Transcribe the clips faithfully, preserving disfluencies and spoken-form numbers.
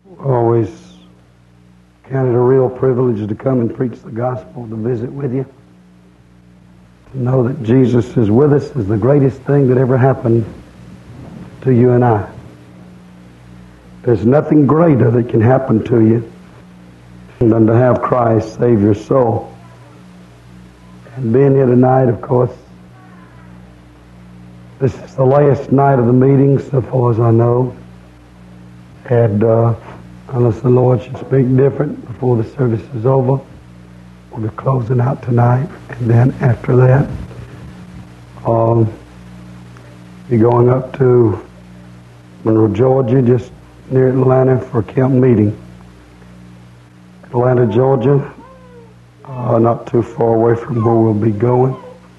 Always count it a real privilege to come and preach the gospel, to visit with you. To know that Jesus is with us is the greatest thing that ever happened to you and I. There's nothing greater that can happen to you than to have Christ save your soul. And being here tonight, of course, this is the last night of the meeting, so far as I know. And uh, unless the Lord should speak different before the service is over, we'll be closing out tonight. And then after that, um, be going up to Monroe, Georgia, just near Atlanta for a camp meeting. Atlanta, Georgia, uh, not too far away from where we'll be going.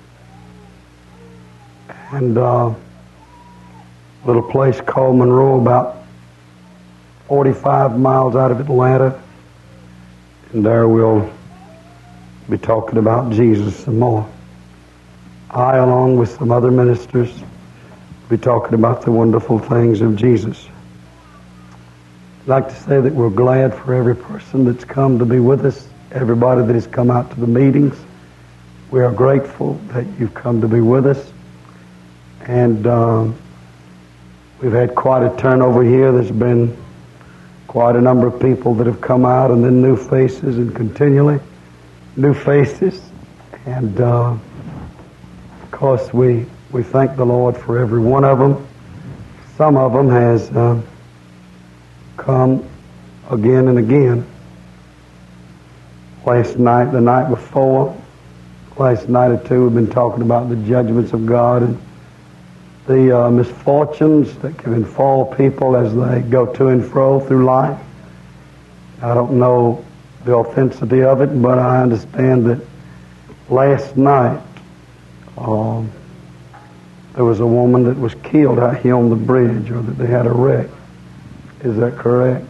And uh, a little place called Monroe, about forty-five miles out of Atlanta. And there we'll be talking about Jesus some more. I, along with some other ministers, will be talking about the wonderful things of Jesus. I'd like to say that we're glad for every person that's come to be with us, everybody that has come out to the meetings. We are grateful that you've come to be with us. And um, we've had quite a turnover here. There's been quite a number of people that have come out, and then new faces, and continually new faces. And uh, of course, we, we thank the Lord for every one of them. Some of them has uh, come again and again. Last night, the night before, last night or two, we've been talking about the judgments of God and the uh, misfortunes that can befall people as they go to and fro through life. I don't know the authenticity of it, but I understand that last night um, there was a woman that was killed out here on the bridge, or that they had a wreck. Is that correct?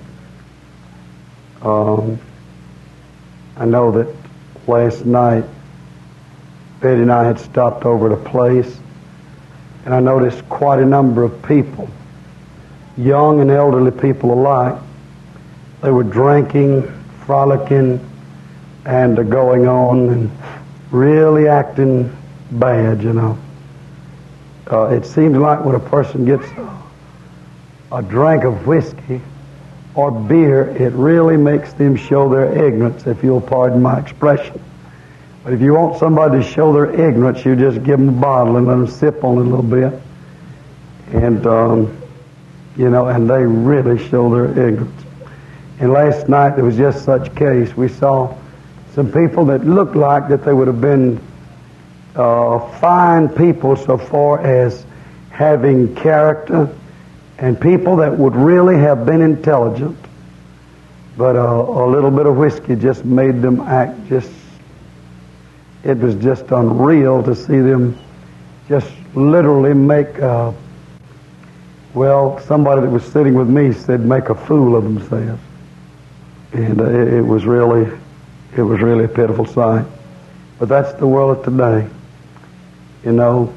Um, I know that last night Betty and I had stopped over at a place, and I noticed quite a number of people, young and elderly people alike. They were drinking, frolicking, and uh, going on and really acting bad, you know. Uh, it seems like when a person gets a, a drink of whiskey or beer, it really makes them show their ignorance, if you'll pardon my expression. But if you want somebody to show their ignorance, you just give them a bottle and let them sip on it a little bit. And, um, you know, and they really show their ignorance. And last night there was just such a case. We saw some people that looked like that they would have been uh, fine people so far as having character, and people that would really have been intelligent. But uh, a little bit of whiskey just made them act just... It was just unreal to see them just literally make, uh, well, somebody that was sitting with me said, make a fool of themselves. And uh, it, it was really, it was really a pitiful sight. But that's the world of today. You know,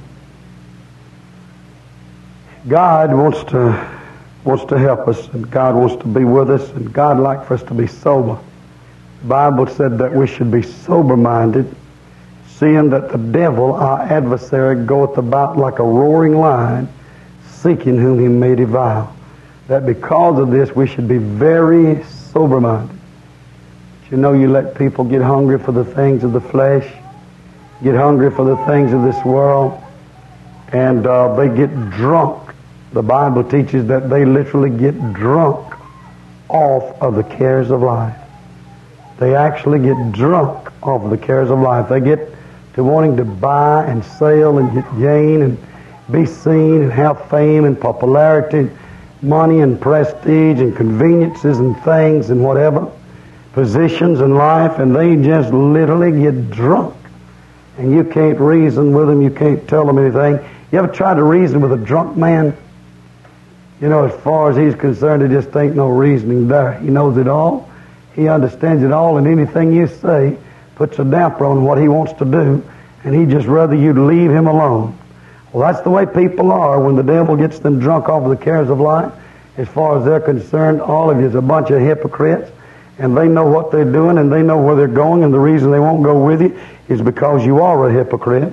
God wants to, wants to help us, and God wants to be with us, and God likes for us to be sober. The Bible said that we should be sober-minded, seeing that the devil, our adversary, goeth about like a roaring lion, seeking whom he may devour. That because of this, we should be very sober-minded. But you know, you let people get hungry for the things of the flesh, get hungry for the things of this world, and uh, they get drunk. The Bible teaches that they literally get drunk off of the cares of life. They actually get drunk off of the cares of life. They get to wanting to buy and sell and get gain and be seen and have fame and popularity, money and prestige and conveniences and things and whatever, positions in life, and they just literally get drunk. And you can't reason with them, you can't tell them anything. You ever tried to reason with a drunk man? You know, as far as he's concerned, there just ain't no reasoning there. He knows it all, he understands it all, and anything you say puts a damper on what he wants to do, and he'd just rather you leave him alone. Well, that's the way people are when the devil gets them drunk off of the cares of life. As far as they're concerned, all of you is a bunch of hypocrites, and they know what they're doing, and they know where they're going, and the reason they won't go with you is because you are a hypocrite.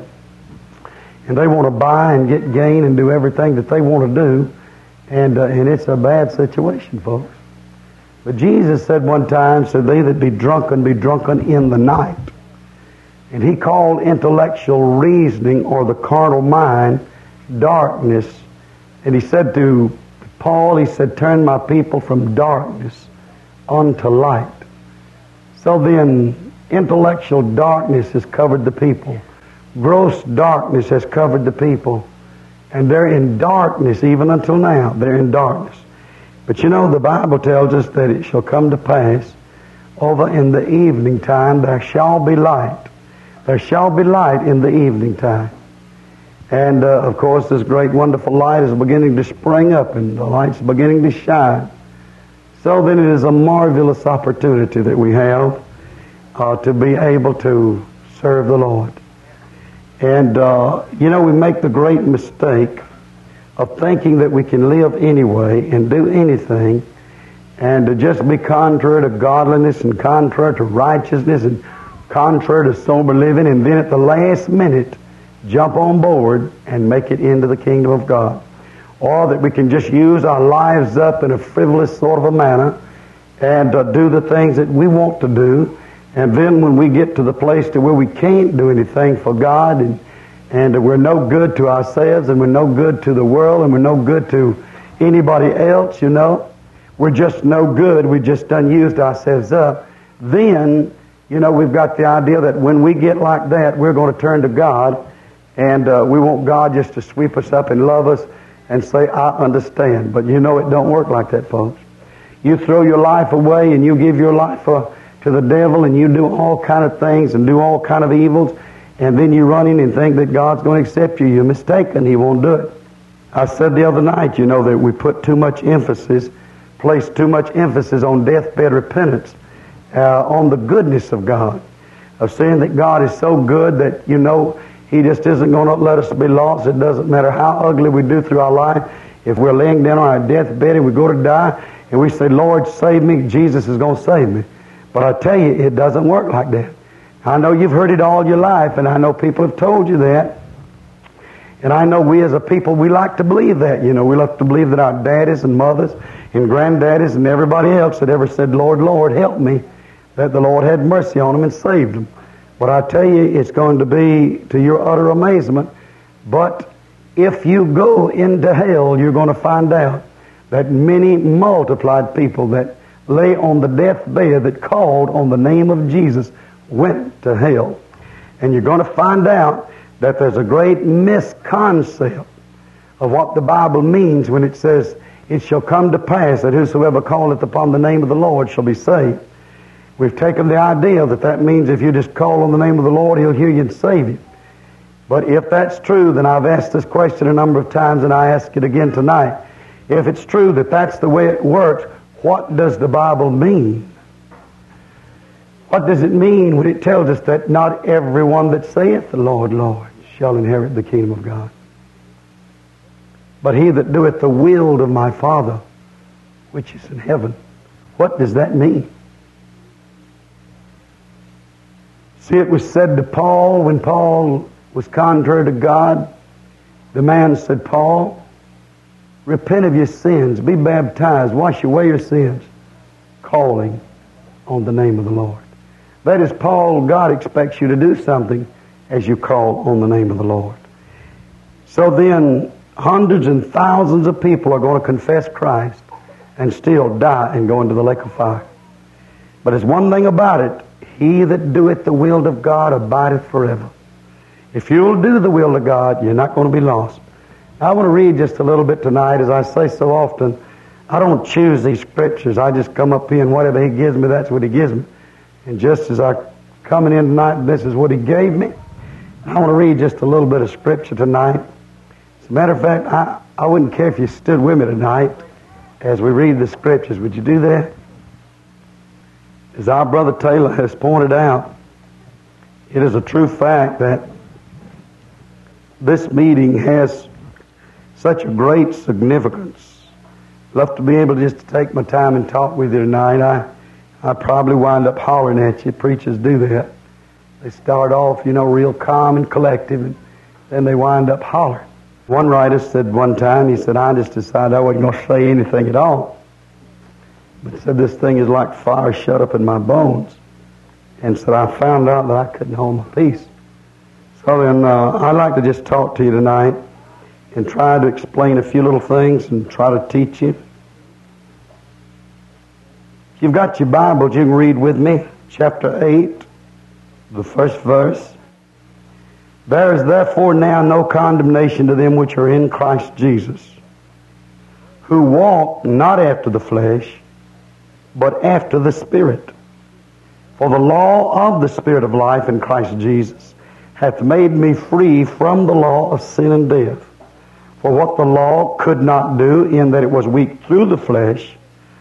And they want to buy and get gain and do everything that they want to do, and uh, and it's a bad situation, folks. But Jesus said one time, said, they that be drunken, be drunken in the night. And he called intellectual reasoning, or the carnal mind, darkness. And he said to Paul, he said, turn my people from darkness unto light. So then, intellectual darkness has covered the people. Gross darkness has covered the people. And they're in darkness even until now. They're in darkness. But you know, the Bible tells us that it shall come to pass, over in the evening time there shall be light. There shall be light in the evening time. And, uh, of course, this great, wonderful light is beginning to spring up, and the light's beginning to shine. So then it is a marvelous opportunity that we have uh, to be able to serve the Lord. And, uh, you know, we make the great mistake of thinking that we can live anyway and do anything, and to just be contrary to godliness and contrary to righteousness and contrary to sober living, and then at the last minute jump on board and make it into the kingdom of God. Or that we can just use our lives up in a frivolous sort of a manner and uh, do the things that we want to do, and then when we get to the place to where we can't do anything for God, and and we're no good to ourselves, and we're no good to the world, and we're no good to anybody else, you know, we're just no good, we just done used ourselves up, then, you know, we've got the idea that when we get like that, we're going to turn to God, and uh, we want God just to sweep us up and love us and say, I understand. But you know, it don't work like that, folks. You throw your life away and you give your life uh, to the devil, and you do all kind of things and do all kind of evils, and then you run in and think that God's going to accept you. You're mistaken. He won't do it. I said the other night, you know, that we put too much emphasis, place too much emphasis on deathbed repentance, uh, on the goodness of God, of saying that God is so good that, you know, He just isn't going to let us be lost. It doesn't matter how ugly we do through our life. If we're laying down on our deathbed and we go to die and we say, Lord, save me, Jesus is going to save me. But I tell you, it doesn't work like that. I know you've heard it all your life, and I know people have told you that. And I know we as a people, we like to believe that. You know, we like to believe that our daddies and mothers and granddaddies and everybody else that ever said, Lord, Lord, help me, that the Lord had mercy on them and saved them. But I tell you, it's going to be to your utter amazement. But if you go into hell, you're going to find out that many multiplied people that lay on the deathbed that called on the name of Jesus went to hell. And you're going to find out that there's a great misconcept of what the Bible means when it says, it shall come to pass that whosoever calleth upon the name of the Lord shall be saved. We've taken the idea that that means if you just call on the name of the Lord, He'll hear you and save you. But if that's true, then I've asked this question a number of times, and I ask it again tonight. If it's true that that's the way it works, what does the Bible mean? What does it mean when it tells us that not everyone that saith the Lord, Lord, shall inherit the kingdom of God, but he that doeth the will of my Father, which is in heaven? What does that mean? See, it was said to Paul when Paul was contrary to God. The man said, Paul, repent of your sins, be baptized, wash away your sins, calling on the name of the Lord. That is, Paul, God expects you to do something as you call on the name of the Lord. So then, hundreds and thousands of people are going to confess Christ and still die and go into the lake of fire. But there's one thing about it. He that doeth the will of God abideth forever. If you'll do the will of God, you're not going to be lost. I want to read just a little bit tonight. As I say so often, I don't choose these scriptures. I just come up here and whatever He gives me, that's what He gives me. And just as I coming in tonight, this is what He gave me. I want to read just a little bit of scripture tonight. As a matter of fact, I, I wouldn't care if you stood with me tonight as we read the scriptures. Would you do that? As our brother Taylor has pointed out, it is a true fact that this meeting has such a great significance Love to be able just to take my time and talk with you tonight. I, I probably wind up hollering at you. Preachers do that. They start off, you know, real calm and collective, and then they wind up hollering. One writer said one time, he said, I just decided I wasn't going to say anything at all. But said, this thing is like fire shut up in my bones. And said, I found out that I couldn't hold my peace. So then uh, I'd like to just talk to you tonight and try to explain a few little things and try to teach you. If you've got your Bibles, you can read with me. Chapter eight, the first verse. There is therefore now no condemnation to them which are in Christ Jesus, who walk not after the flesh, but after the Spirit. For the law of the Spirit of life in Christ Jesus hath made me free from the law of sin and death. For what the law could not do, in that it was weak through the flesh,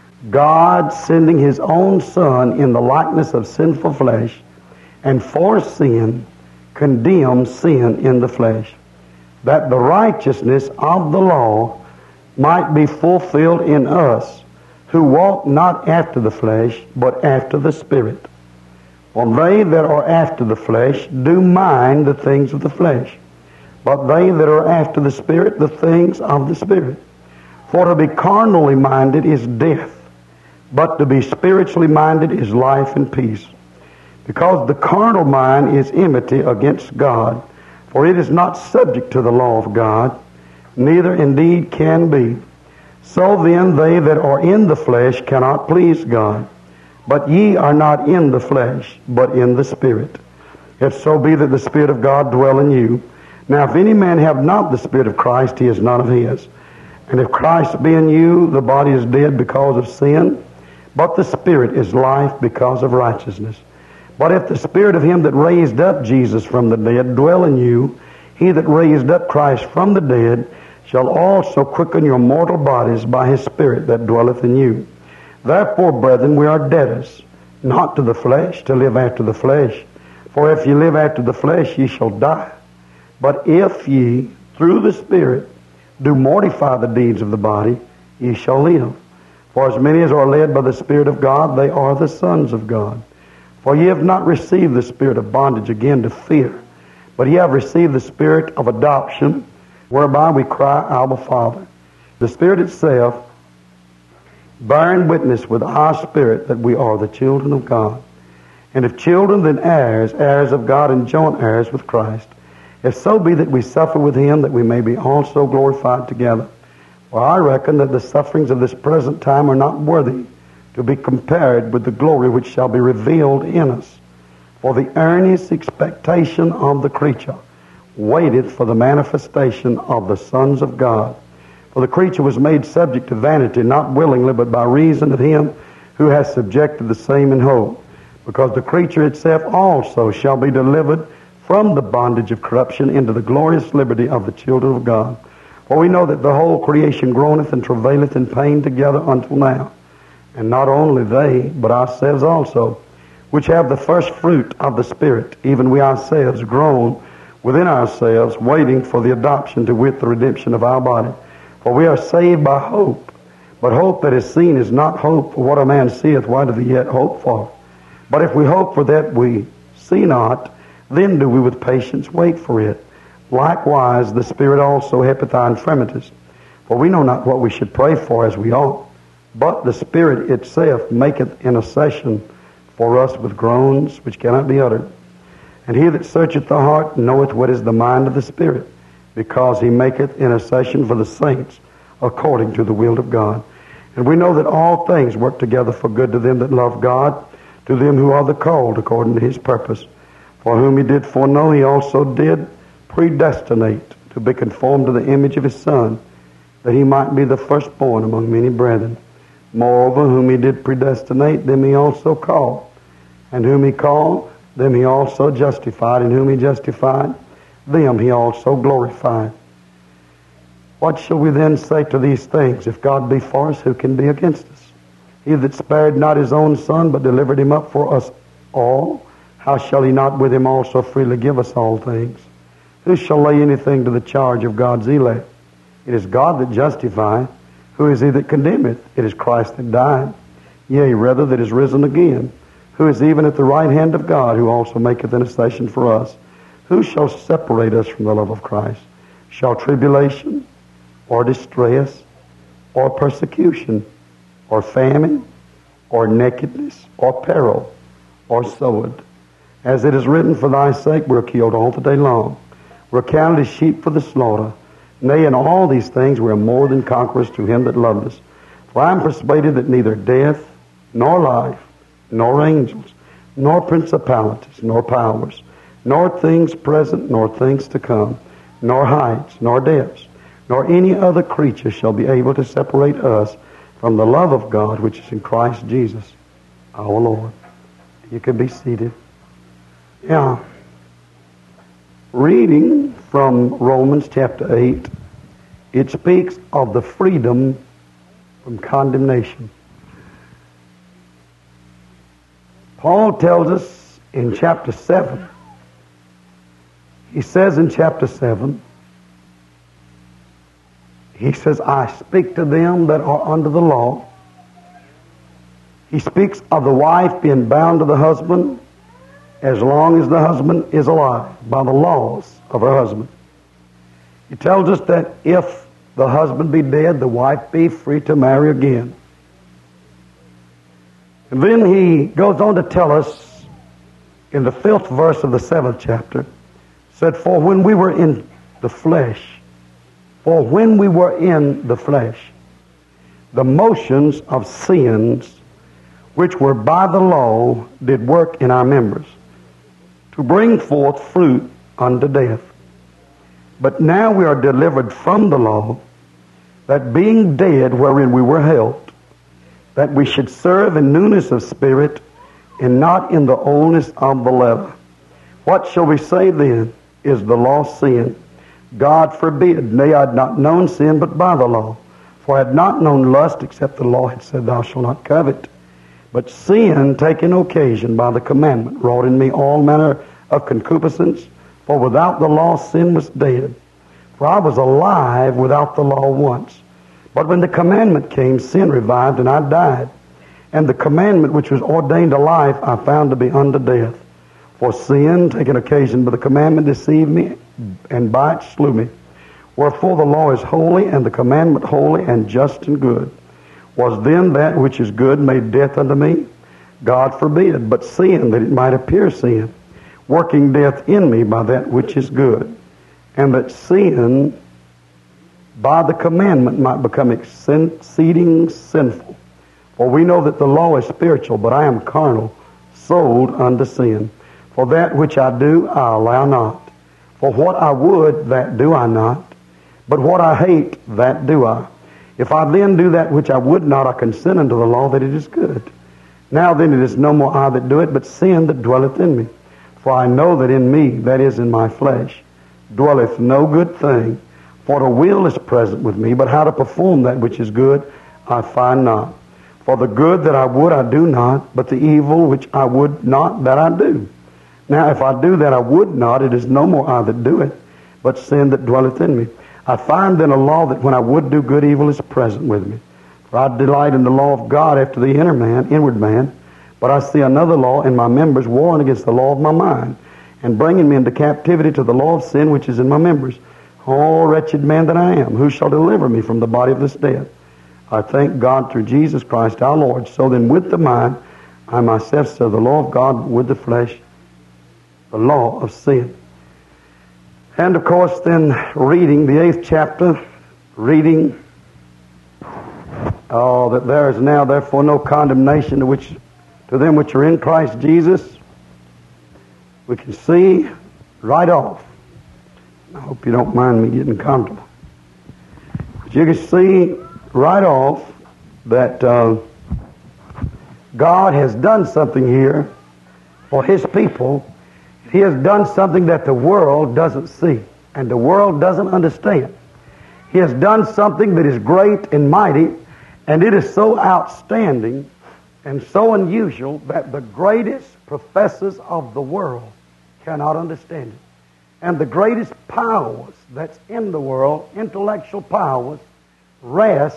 God sending His own Son in the likeness of sinful flesh, and for sin, condemned sin in the flesh, that the righteousness of the law might be fulfilled in us, who walk not after the flesh, but after the Spirit. For they that are after the flesh do mind the things of the flesh, but they that are after the Spirit, the things of the Spirit. For to be carnally minded is death, but to be spiritually minded is life and peace. Because the carnal mind is enmity against God, for it is not subject to the law of God, neither indeed can be. So then they that are in the flesh cannot please God. But ye are not in the flesh, but in the Spirit. If so be that the Spirit of God dwell in you. Now if any man have not the Spirit of Christ, he is none of his. And if Christ be in you, the body is dead because of sin, but the Spirit is life because of righteousness. But if the Spirit of Him that raised up Jesus from the dead dwell in you, He that raised up Christ from the dead shall also quicken your mortal bodies by His Spirit that dwelleth in you. Therefore, brethren, we are debtors, not to the flesh, to live after the flesh. For if ye live after the flesh, ye shall die. But if ye, through the Spirit, do mortify the deeds of the body, ye shall live. For as many as are led by the Spirit of God, they are the sons of God. For ye have not received the spirit of bondage again to fear, but ye have received the Spirit of adoption, whereby we cry, Abba, Father. The Spirit itself bearing witness with our spirit that we are the children of God. And if children, then heirs, heirs of God and joint heirs with Christ. If so be that we suffer with Him, that we may be also glorified together. For I reckon that the sufferings of this present time are not worthy to be compared with the glory which shall be revealed in us. For the earnest expectation of the creature waiteth for the manifestation of the sons of God. For the creature was made subject to vanity, not willingly, but by reason of Him who has subjected the same in hope. Because the creature itself also shall be delivered from the bondage of corruption into the glorious liberty of the children of God. For we know that the whole creation groaneth and travaileth in pain together until now. And not only they, but ourselves also, which have the first fruit of the Spirit, even we ourselves groan within ourselves, waiting for the adoption, to wit, the redemption of our body. For we are saved by hope. But hope that is seen is not hope. For what a man seeth, why doth he yet hope for? But if we hope for that we see not, then do we with patience wait for it. Likewise, the Spirit also helpeth our infirmities. For we know not what we should pray for as we ought. But the Spirit itself maketh intercession for us with groans which cannot be uttered. And He that searcheth the heart knoweth what is the mind of the Spirit, because He maketh intercession for the saints according to the will of God. And we know that all things work together for good to them that love God, to them who are the called according to His purpose. For whom He did foreknow, He also did predestinate to be conformed to the image of His Son, that He might be the firstborn among many brethren. Moreover, whom He did predestinate, them He also called. And whom He called, them He also justified. And whom He justified, them He also glorified. What shall we then say to these things? If God be for us, who can be against us? He that spared not His own Son, but delivered Him up for us all, how shall He not with Him also freely give us all things? Who shall lay anything to the charge of God's elect? It is God that justifieth. Who is he that condemneth? It is Christ that died, yea, rather that is risen again, who is even at the right hand of God, who also maketh intercession for us. Who shall separate us from the love of Christ? Shall tribulation, or distress, or persecution, or famine, or nakedness, or peril, or sword? As it is written, for thy sake we are killed all the day long. We are counted as sheep for the slaughter. Nay, in all these things we are more than conquerors through him that loved us. For I am persuaded that neither death, nor life, nor angels, nor principalities, nor powers, nor things present, nor things to come, nor heights, nor depths, nor any other creature shall be able to separate us from the love of God which is in Christ Jesus our Lord. You can be seated. Yeah. Reading from Romans chapter eight, it speaks of the freedom from condemnation. Paul tells us in chapter seven, he says in chapter seven, he says, I speak to them that are under the law. He speaks of the wife being bound to the husband as long as the husband is alive by the laws of her husband. He tells us that if the husband be dead, the wife be free to marry again. And then he goes on to tell us in the fifth verse of the seventh chapter, said, For when we were in the flesh, for when we were in the flesh, the motions of sins which were by the law did work in our members, to bring forth fruit unto death. But now we are delivered from the law, that being dead wherein we were held, that we should serve in newness of spirit, and not in the oldness of the letter. What shall we say then? Is the law sin? God forbid. Nay, I had not known sin but by the law. For I had not known lust, except the law had said, Thou shalt not covet. But sin, taking occasion by the commandment, wrought in me all manner of concupiscence. For without the law sin was dead. For I was alive without the law once. But when the commandment came, sin revived, and I died. And the commandment which was ordained to life I found to be unto death. For sin, taking occasion by the commandment, deceived me, and by it slew me. Wherefore the law is holy, and the commandment holy, and just and good. Was then that which is good made death unto me? God forbid. But sin, that it might appear sin, working death in me by that which is good. And that sin, by the commandment, might become exceeding sinful. For we know that the law is spiritual, but I am carnal, sold unto sin. For that which I do, I allow not. For what I would, that do I not. But what I hate, that do I. If I then do that which I would not, I consent unto the law that it is good. Now then it is no more I that do it, but sin that dwelleth in me. For I know that in me, that is in my flesh, dwelleth no good thing. For the will is present with me, but how to perform that which is good, I find not. For the good that I would, I do not, but the evil which I would not, that I do. Now if I do that I would not, it is no more I that do it, but sin that dwelleth in me. I find then a law that when I would do good, evil is present with me. For I delight in the law of God after the inner man, inward man, but I see another law in my members, warring against the law of my mind, and bringing me into captivity to the law of sin which is in my members. Oh, wretched man that I am, who shall deliver me from the body of this death? I thank God through Jesus Christ our Lord. So then with the mind, I myself serve the law of God, with the flesh, the law of sin. And of course then reading the eighth chapter, reading, oh, that there is now therefore no condemnation to which to them which are in Christ Jesus. We can see right off. I hope you don't mind me getting comfortable. But you can see right off that uh, God has done something here for His people. He has done something that the world doesn't see and the world doesn't understand. He has done something that is great and mighty, and it is so outstanding and so unusual that the greatest professors of the world cannot understand it. And the greatest powers that's in the world, intellectual powers, rest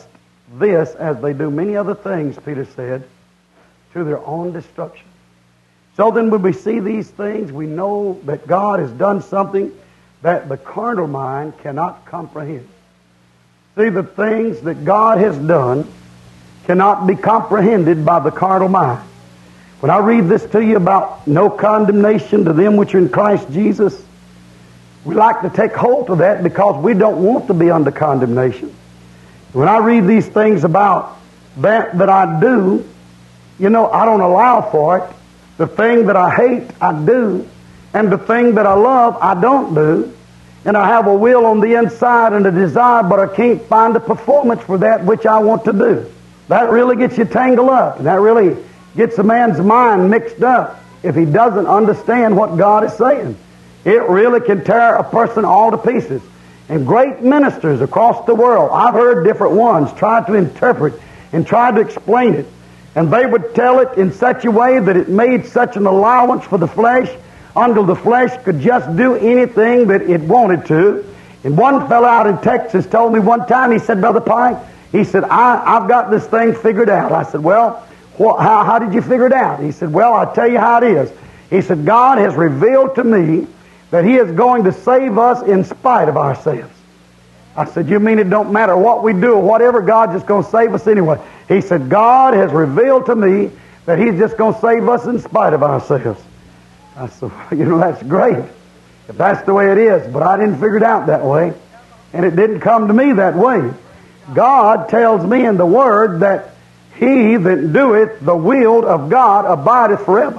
this, as they do many other things, Peter said, to their own destruction. So then when we see these things, we know that God has done something that the carnal mind cannot comprehend. See, the things that God has done cannot be comprehended by the carnal mind. When I read this to you about no condemnation to them which are in Christ Jesus, we like to take hold of that because we don't want to be under condemnation. When I read these things about that that I do, you know, I don't allow for it. The thing that I hate, I do. And the thing that I love, I don't do. And I have a will on the inside and a desire, but I can't find a performance for that which I want to do. That really gets you tangled up. And that really gets a man's mind mixed up if he doesn't understand what God is saying. It really can tear a person all to pieces. And great ministers across the world, I've heard different ones try to interpret and try to explain it. And they would tell it in such a way that it made such an allowance for the flesh until the flesh could just do anything that it wanted to. And one fellow out in Texas told me one time, he said, Brother Pike, he said, I, I've got this thing figured out. I said, well, wh- how, how did you figure it out? He said, well, I'll tell you how it is. He said, God has revealed to me that He is going to save us in spite of ourselves. I said, you mean it don't matter what we do or whatever, God's just going to save us anyway? He said, God has revealed to me that He's just going to save us in spite of ourselves. I said, well, you know, that's great if that's the way it is, but I didn't figure it out that way, and it didn't come to me that way. God tells me in the Word that he that doeth the will of God abideth forever.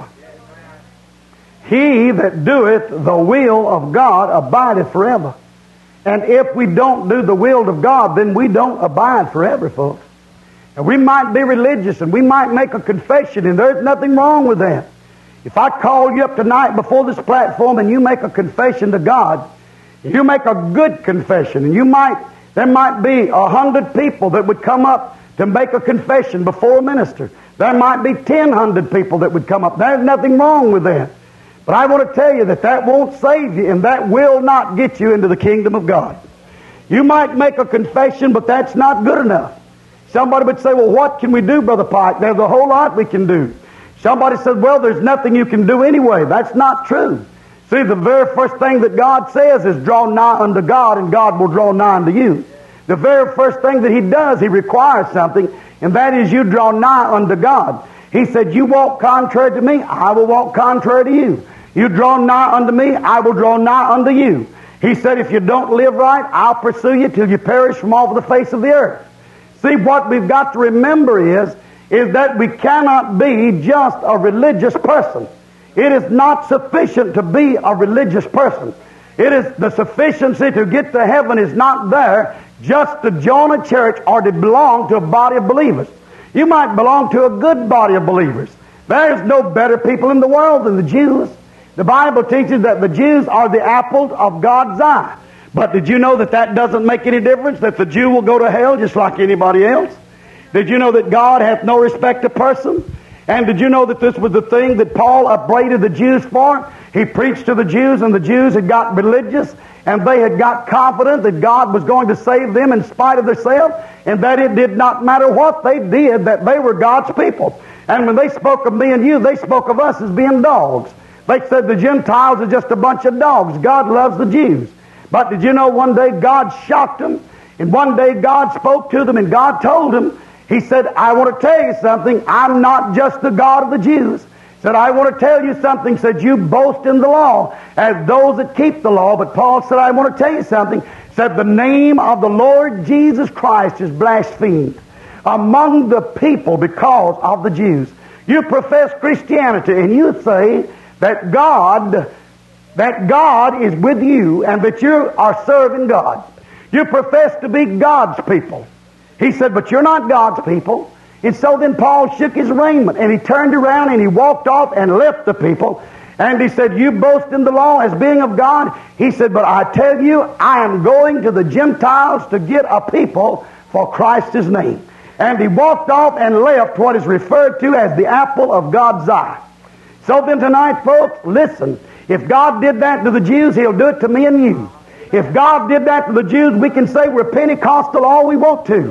He that doeth the will of God abideth forever. And if we don't do the will of God, then we don't abide forever, folks. And we might be religious and we might make a confession, and there's nothing wrong with that. If I call you up tonight before this platform and you make a confession to God, you make a good confession, and you might, there might be a hundred people that would come up to make a confession before a minister. There might be ten hundred people that would come up. There's nothing wrong with that. But I want to tell you that that won't save you, and that will not get you into the kingdom of God. You might make a confession, but that's not good enough. Somebody would say, well, what can we do, Brother Pike? There's a whole lot we can do. Somebody said, well, there's nothing you can do anyway. That's not true. See, the very first thing that God says is draw nigh unto God, and God will draw nigh unto you. The very first thing that He does, He requires something, and that is you draw nigh unto God. He said, you walk contrary to me, I will walk contrary to you. You draw nigh unto me, I will draw nigh unto you. He said, if you don't live right, I'll pursue you till you perish from off the face of the earth. See, what we've got to remember is, is that we cannot be just a religious person. It is not sufficient to be a religious person. It is the sufficiency to get to heaven is not there just to join a church or to belong to a body of believers. You might belong to a good body of believers. There's no better people in the world than the Jews. The Bible teaches that the Jews are the apples of God's eye. But did you know that that doesn't make any difference? That the Jew will go to hell just like anybody else? Did you know that God hath no respect to person? And did you know that this was the thing that Paul upbraided the Jews for? He preached to the Jews, and the Jews had got religious, and they had got confident that God was going to save them in spite of themselves, and that it did not matter what they did, that they were God's people. And when they spoke of me and you, they spoke of us as being dogs. They said the Gentiles are just a bunch of dogs. God loves the Jews. But did you know one day God shocked them, and one day God spoke to them, and God told them, He said, I want to tell you something. I'm not just the God of the Jews. He said, I want to tell you something. He said, you boast in the law as those that keep the law. But Paul said, I want to tell you something. He said, the name of the Lord Jesus Christ is blasphemed among the people because of the Jews. You profess Christianity and you say that God, that God is with you and that you are serving God. You profess to be God's people. He said, but you're not God's people. And so then Paul shook his raiment, and he turned around and he walked off and left the people. And he said, you boast in the law as being of God. He said, but I tell you, I am going to the Gentiles to get a people for Christ's name. And he walked off and left what is referred to as the apple of God's eye. So then tonight, folks, listen. If God did that to the Jews, He'll do it to me and you. If God did that to the Jews, we can say we're Pentecostal all we want to.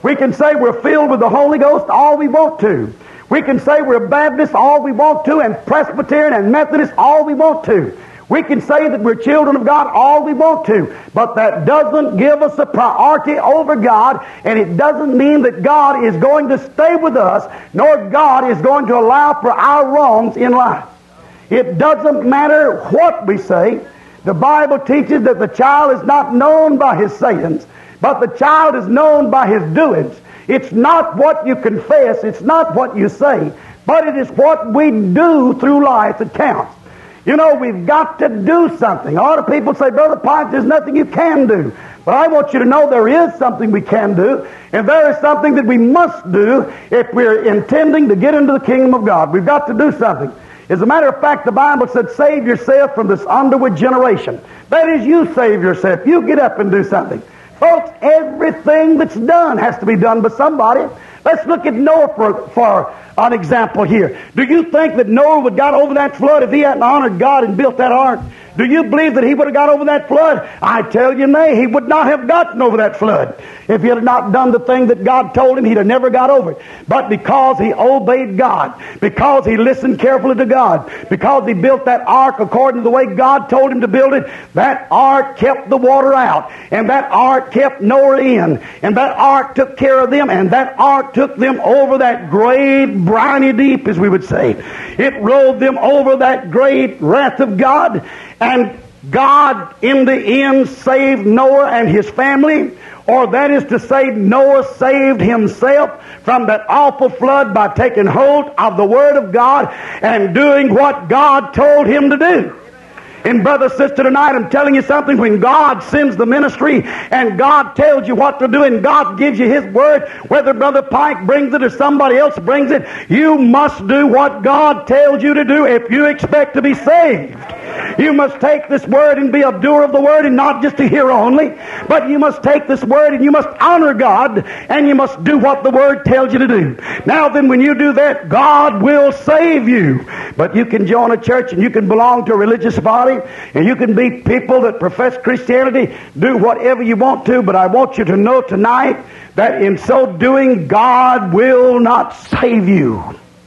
We can say we're filled with the Holy Ghost all we want to. We can say we're Baptist all we want to, and Presbyterian and Methodist all we want to. We can say that we're children of God all we want to, but that doesn't give us a priority over God, and it doesn't mean that God is going to stay with us, nor God is going to allow for our wrongs in life. It doesn't matter what we say. The Bible teaches that the child is not known by his sayings, but the child is known by his doings. It's not what you confess, it's not what you say, but it is what we do through life that counts. You know, we've got to do something. A lot of people say, Brother Pike, there's nothing you can do. But I want you to know there is something we can do, and there is something that we must do if we're intending to get into the kingdom of God. We've got to do something. As a matter of fact, the Bible said, save yourself from this underward generation. That is, you save yourself. You get up and do something. Folks, everything that's done has to be done by somebody. Let's look at Noah for, for an example here. Do you think that Noah would have got over that flood if he hadn't honored God and built that ark? Do you believe that he would have got over that flood? I tell you, nay, he would not have gotten over that flood. If he had not done the thing that God told him, he'd have never got over it. But because he obeyed God, because he listened carefully to God, because he built that ark according to the way God told him to build it, that ark kept the water out, and that ark kept Noah in, and that ark took care of them, and that ark took them over that great briny deep, as we would say. It rolled them over that great wrath of God, and God in the end saved Noah and his family, or that is to say, Noah saved himself from that awful flood by taking hold of the Word of God and doing what God told him to do. And brother, sister, tonight I'm telling you something. When God sends the ministry and God tells you what to do and God gives you His Word, whether Brother Pike brings it or somebody else brings it, you must do what God tells you to do if you expect to be saved. You must take this Word and be a doer of the Word and not just a hearer only, but you must take this Word and you must honor God and you must do what the Word tells you to do. Now then, when you do that, God will save you. But you can join a church and you can belong to a religious body and you can be people that profess Christianity, do whatever you want to, but I want you to know tonight that in so doing, God will not save you.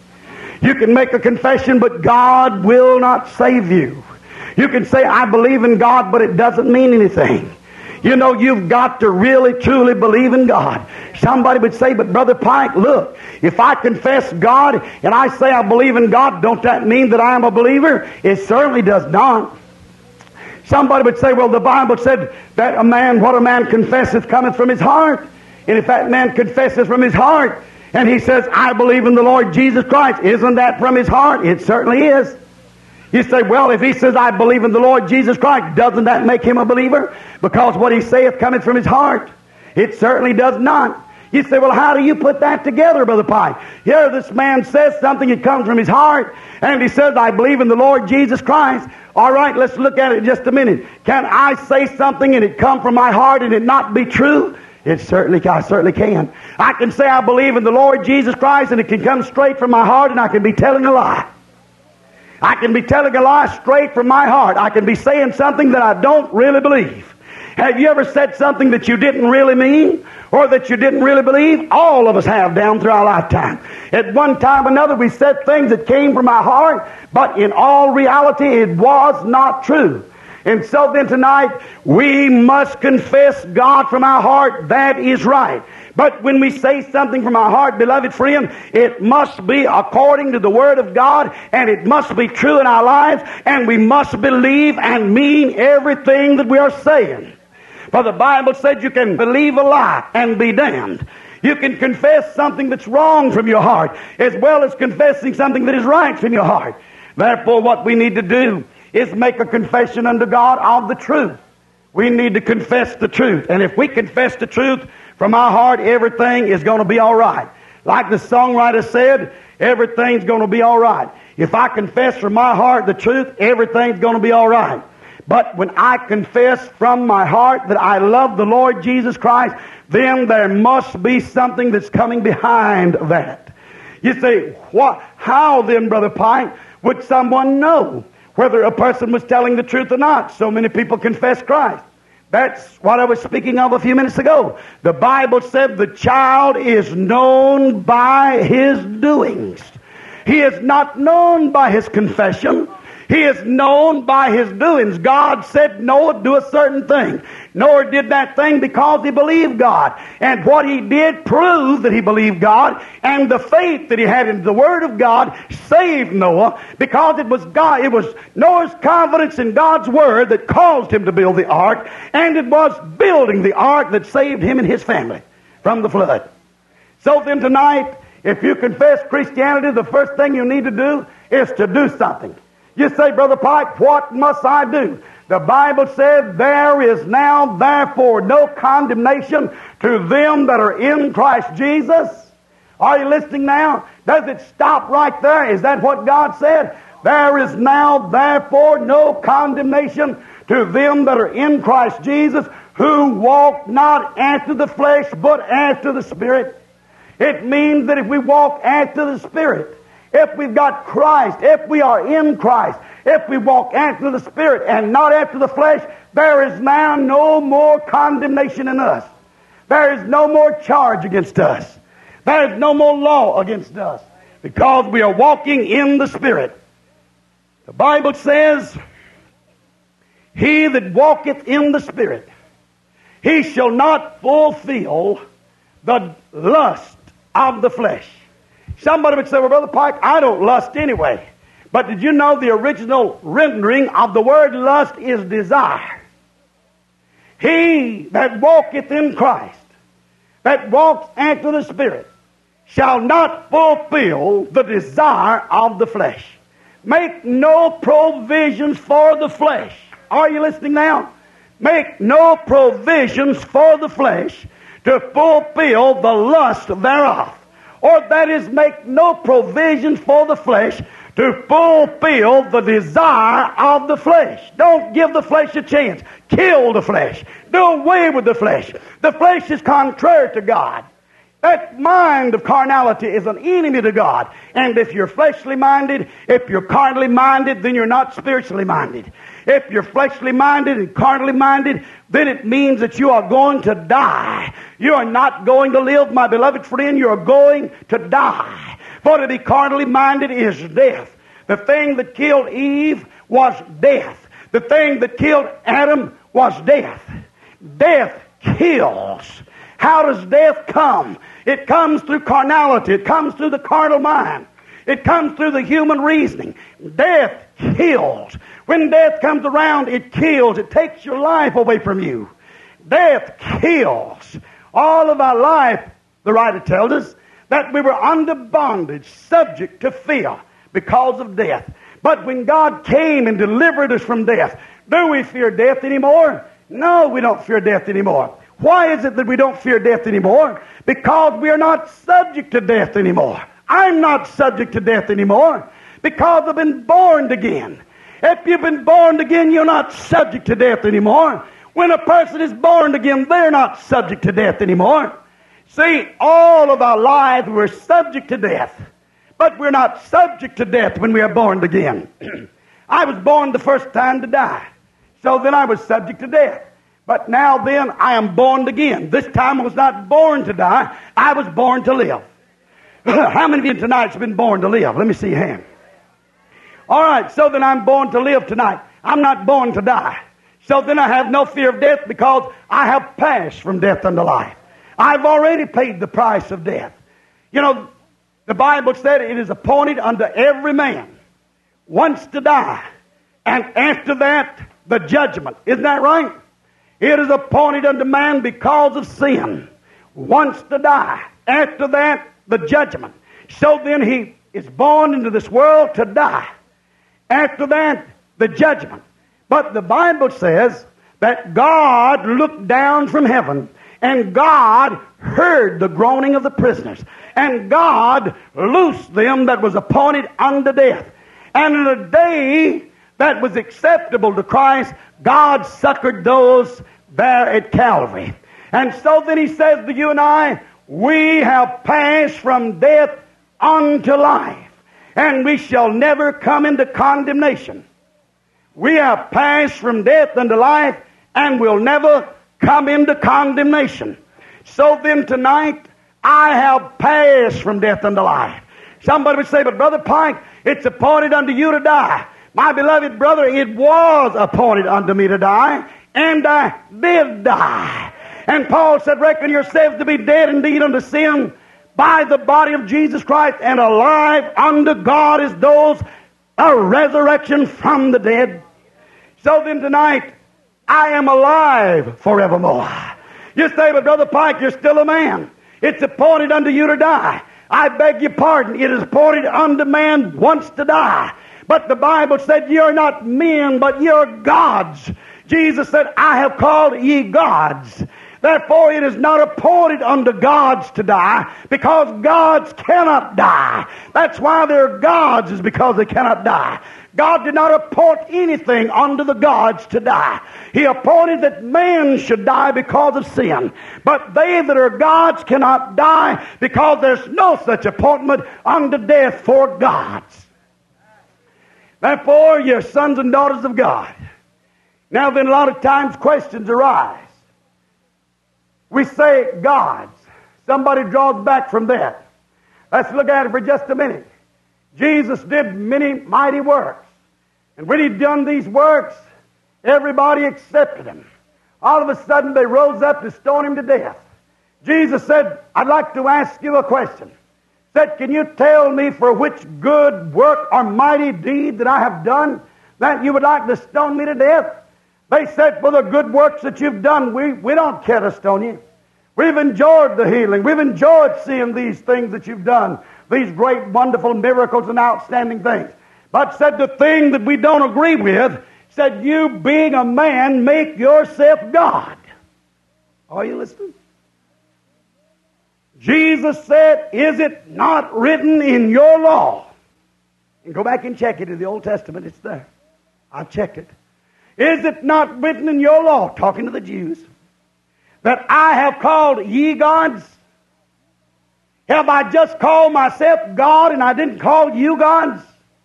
You can make a confession, but God will not save you. You can say, I believe in God, but it doesn't mean anything. You know, you've got to really, truly believe in God. Somebody would say, but Brother Pike, look, if I confess God and I say I believe in God, don't that mean that I am a believer? It certainly does not. Somebody would say, well, the Bible said that a man, what a man confesseth cometh from his heart. And if that man confesses from his heart, and he says, I believe in the Lord Jesus Christ, isn't that from his heart? It certainly is. You say, well, if he says, I believe in the Lord Jesus Christ, doesn't that make him a believer? Because what he saith cometh from his heart. It certainly does not. You say, well, how do you put that together, Brother Pike? Here this man says something, it comes from his heart, and he says, I believe in the Lord Jesus Christ. All right, let's look at it just a minute. Can I say something and it come from my heart and it not be true? It certainly, I certainly can. I can say I believe in the Lord Jesus Christ and it can come straight from my heart and I can be telling a lie. I can be telling a lie straight from my heart. I can be saying something that I don't really believe. Have you ever said something that you didn't really mean or that you didn't really believe? All of us have down through our lifetime. At one time or another we said things that came from our heart, but in all reality it was not true. And so then tonight we must confess God from our heart. That is right. But when we say something from our heart, beloved friend, it must be according to the Word of God, and it must be true in our lives, and we must believe and mean everything that we are saying. For the Bible said you can believe a lie and be damned. You can confess something that's wrong from your heart, as well as confessing something that is right from your heart. Therefore, what we need to do is make a confession unto God of the truth. We need to confess the truth. And if we confess the truth from our heart, everything is going to be all right. Like the songwriter said, everything's going to be all right. If I confess from my heart the truth, everything's going to be all right. But when I confess from my heart that I love the Lord Jesus Christ, then there must be something that's coming behind that. You say, what? How then, Brother Pike, would someone know whether a person was telling the truth or not? So many people confess Christ. That's what I was speaking of a few minutes ago. The Bible said the child is known by his doings. He is not known by his confession. He is known by his doings. God said Noah do a certain thing. Noah did that thing because he believed God. And what he did proved that he believed God. And the faith that he had in the Word of God saved Noah, because it was God. It was Noah's confidence in God's Word that caused him to build the ark. And it was building the ark that saved him and his family from the flood. So then tonight, if you confess Christianity, the first thing you need to do is to do something. You say, Brother Pike, what must I do? The Bible said, there is now therefore no condemnation to them that are in Christ Jesus. Are you listening now? Does it stop right there? Is that what God said? There is now therefore no condemnation to them that are in Christ Jesus, who walk not after the flesh, but after the Spirit. It means that if we walk after the Spirit, if we've got Christ, if we are in Christ, if we walk after the Spirit and not after the flesh, there is now no more condemnation in us. There is no more charge against us. There is no more law against us, because we are walking in the Spirit. The Bible says, he that walketh in the Spirit, he shall not fulfill the lust of the flesh. Somebody would say, well, Brother Pike, I don't lust anyway. But did you know the original rendering of the word lust is desire? He that walketh in Christ, that walks after the Spirit, shall not fulfill the desire of the flesh. Make no provisions for the flesh. Are you listening now? Make no provisions for the flesh to fulfill the lust thereof. Or that is, make no provisions for the flesh to fulfill the desire of the flesh. Don't give the flesh a chance. Kill the flesh. Do away with the flesh. The flesh is contrary to God. That mind of carnality is an enemy to God. And if you're fleshly minded, if you're carnally minded, then you're not spiritually minded. If you're fleshly minded and carnally minded, then it means that you are going to die. You are not going to live, my beloved friend. You are going to die. For to be carnally minded is death. The thing that killed Eve was death. The thing that killed Adam was death. Death kills. How does death come? It comes through carnality. It comes through the carnal mind. It comes through the human reasoning. Death kills. When death comes around, it kills. It takes your life away from you. Death kills. All of our life, the writer tells us, that we were under bondage, subject to fear because of death. But when God came and delivered us from death, do we fear death anymore? No, we don't fear death anymore. Why is it that we don't fear death anymore? Because we are not subject to death anymore. I'm not subject to death anymore because I've been born again. If you've been born again, you're not subject to death anymore. When a person is born again, they're not subject to death anymore. See, all of our lives we're subject to death, but we're not subject to death when we are born again. I was born the first time to die, so then I was subject to death. But now then I am born again. This time I was not born to die, I was born to live. How many of you tonight have been born to live? Let me see your hand. All right, so then I'm born to live tonight. I'm not born to die. So then I have no fear of death because I have passed from death unto life. I've already paid the price of death. You know, the Bible said it is appointed unto every man once to die, and after that, the judgment. Isn't that right? It is appointed unto man because of sin once to die. After that, the judgment. So then he is born into this world to die. After that, the judgment. But the Bible says that God looked down from heaven, and God heard the groaning of the prisoners, and God loosed them that was appointed unto death. And in a day that was acceptable to Christ, God succored those there at Calvary. And so then he says to you and I, we have passed from death unto life, and we shall never come into condemnation. We have passed from death unto life, and will never come into condemnation. So then tonight, I have passed from death unto life. Somebody would say, but Brother Pike, it's appointed unto you to die. My beloved brother, it was appointed unto me to die, and I did die. And Paul said, reckon yourselves to be dead indeed unto sin, by the body of Jesus Christ, and alive unto God as those a resurrection from the dead. So then tonight, I am alive forevermore. You say, but Brother Pike, you're still a man. It's appointed unto you to die. I beg your pardon. It is appointed unto man once to die. But the Bible said, you're not men, but you're gods. Jesus said, I have called ye gods. Therefore, it is not appointed unto gods to die, because gods cannot die. That's why they're gods, is because they cannot die. God did not appoint anything unto the gods to die. He appointed that man should die because of sin. But they that are gods cannot die, because there's no such appointment unto death for gods. Therefore, you're sons and daughters of God. Now then, a lot of times questions arise. We say gods. Somebody draws back from that. Let's look at it for just a minute. Jesus did many mighty works. And when He'd done these works, everybody accepted Him. All of a sudden, they rose up to stone Him to death. Jesus said, I'd like to ask you a question. Said, can you tell me for which good work or mighty deed that I have done that you would like to stone me to death? They said, for the good works that you've done, we, we don't care to stone you. We've enjoyed the healing. We've enjoyed seeing these things that you've done, these great, wonderful miracles and outstanding things. But said, the thing that we don't agree with, said, you being a man, make yourself God. Are you listening? Jesus said, is it not written in your law? And go back and check it in the Old Testament. It's there. I've checked it. Is it not written in your law, talking to the Jews, that I have called ye gods? Have I just called myself God and I didn't call you gods?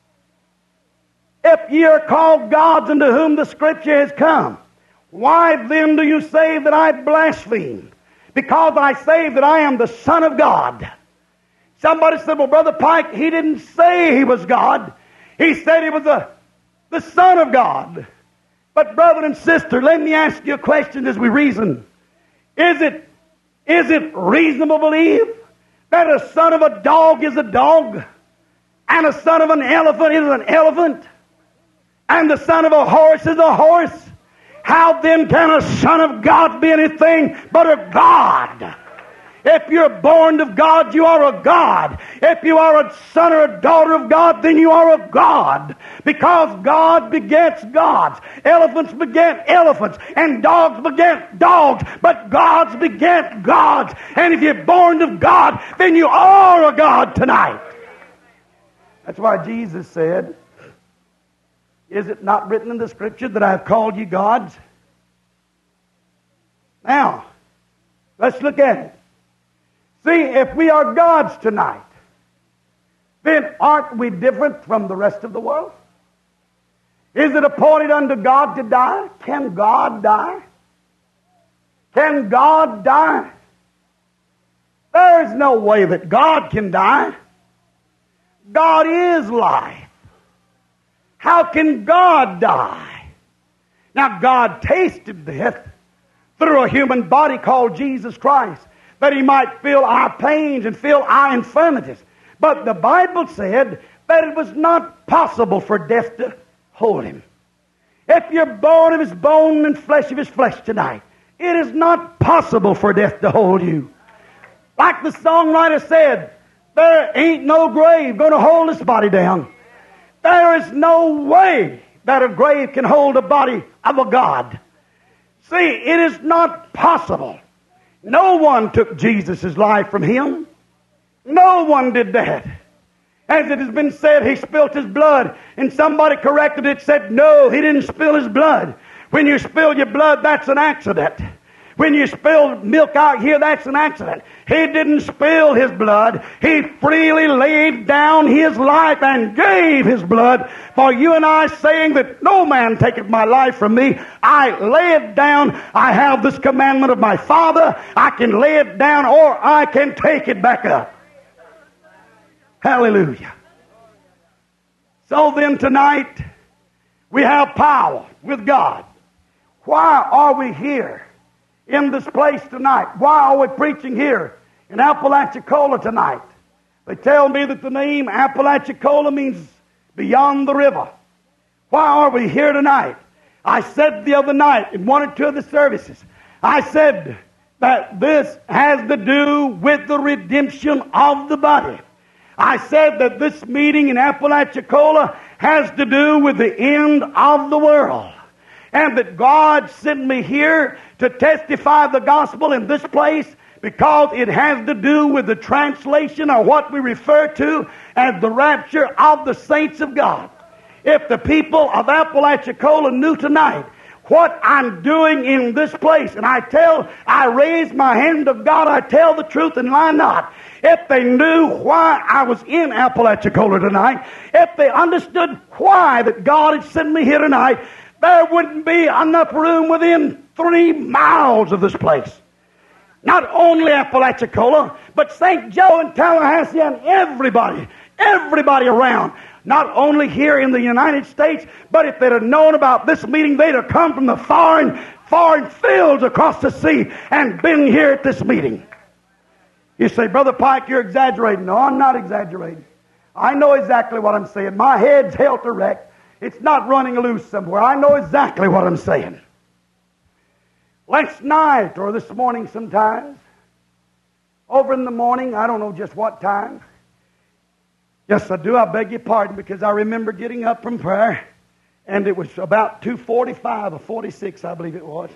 If ye are called gods unto whom the Scripture has come, why then do you say that I blaspheme? Because I say that I am the Son of God. Somebody said, well, Brother Pike, he didn't say he was God. He said he was the, the Son of God. But brother and sister, let me ask you a question as we reason. Is it, is it reasonable to believe that a son of a dog is a dog, and a son of an elephant is an elephant, and the son of a horse is a horse? How then can a son of God be anything but a God? If you're born of God, you are a God. If you are a son or a daughter of God, then you are a God. Because God begets gods. Elephants beget elephants. And dogs beget dogs. But gods beget gods. And if you're born of God, then you are a God tonight. That's why Jesus said, is it not written in the Scripture that I have called you gods? Now, let's look at it. See, if we are gods tonight, then aren't we different from the rest of the world? Is it appointed unto God to die? Can God die? Can God die? There is no way that God can die. God is life. How can God die? Now, God tasted death through a human body called Jesus Christ, that He might feel our pains and feel our infirmities. But the Bible said that it was not possible for death to hold Him. If you're bone of His bone and flesh of His flesh tonight, it is not possible for death to hold you. Like the songwriter said, there ain't no grave going to hold this body down. There is no way that a grave can hold a body of a God. See, it is not possible. No one took Jesus' life from Him. No one did that. As it has been said, He spilt His blood, and somebody corrected it, said, no, He didn't spill His blood. When you spill your blood, that's an accident. When you spill milk out here, that's an accident. He didn't spill his blood. He freely laid down his life and gave his blood for you and I, saying that no man taketh my life from me. I lay it down. I have this commandment of my Father. I can lay it down or I can take it back up. Hallelujah. So then tonight, we have power with God. Why are we here in this place tonight? Why are we preaching here in Apalachicola tonight? They tell me that the name Apalachicola means beyond the river. Why are we here tonight? I said the other night in one or two of the services, I said that this has to do with the redemption of the body. I said that this meeting in Apalachicola has to do with the end of the world. And that God sent me here to testify the gospel in this place because it has to do with the translation or what we refer to as the rapture of the saints of God. If the people of Apalachicola knew tonight what I'm doing in this place, and I tell, I raise my hand to God, I tell the truth and lie not. If they knew why I was in Apalachicola tonight, if they understood why that God had sent me here tonight, there wouldn't be enough room within three miles of this place. Not only Apalachicola, but Saint Joe and Tallahassee and everybody, everybody around. Not only here in the United States, but if they'd have known about this meeting, they'd have come from the foreign, foreign fields across the sea and been here at this meeting. You say, Brother Pike, you're exaggerating. No, I'm not exaggerating. I know exactly what I'm saying. My head's helter-wrecked. It's not running loose somewhere. I know exactly what I'm saying. Last night or this morning sometimes, over in the morning, I don't know just what time. Yes, I do. I beg your pardon because I remember getting up from prayer and it was about two forty-five or forty-six, I believe it was.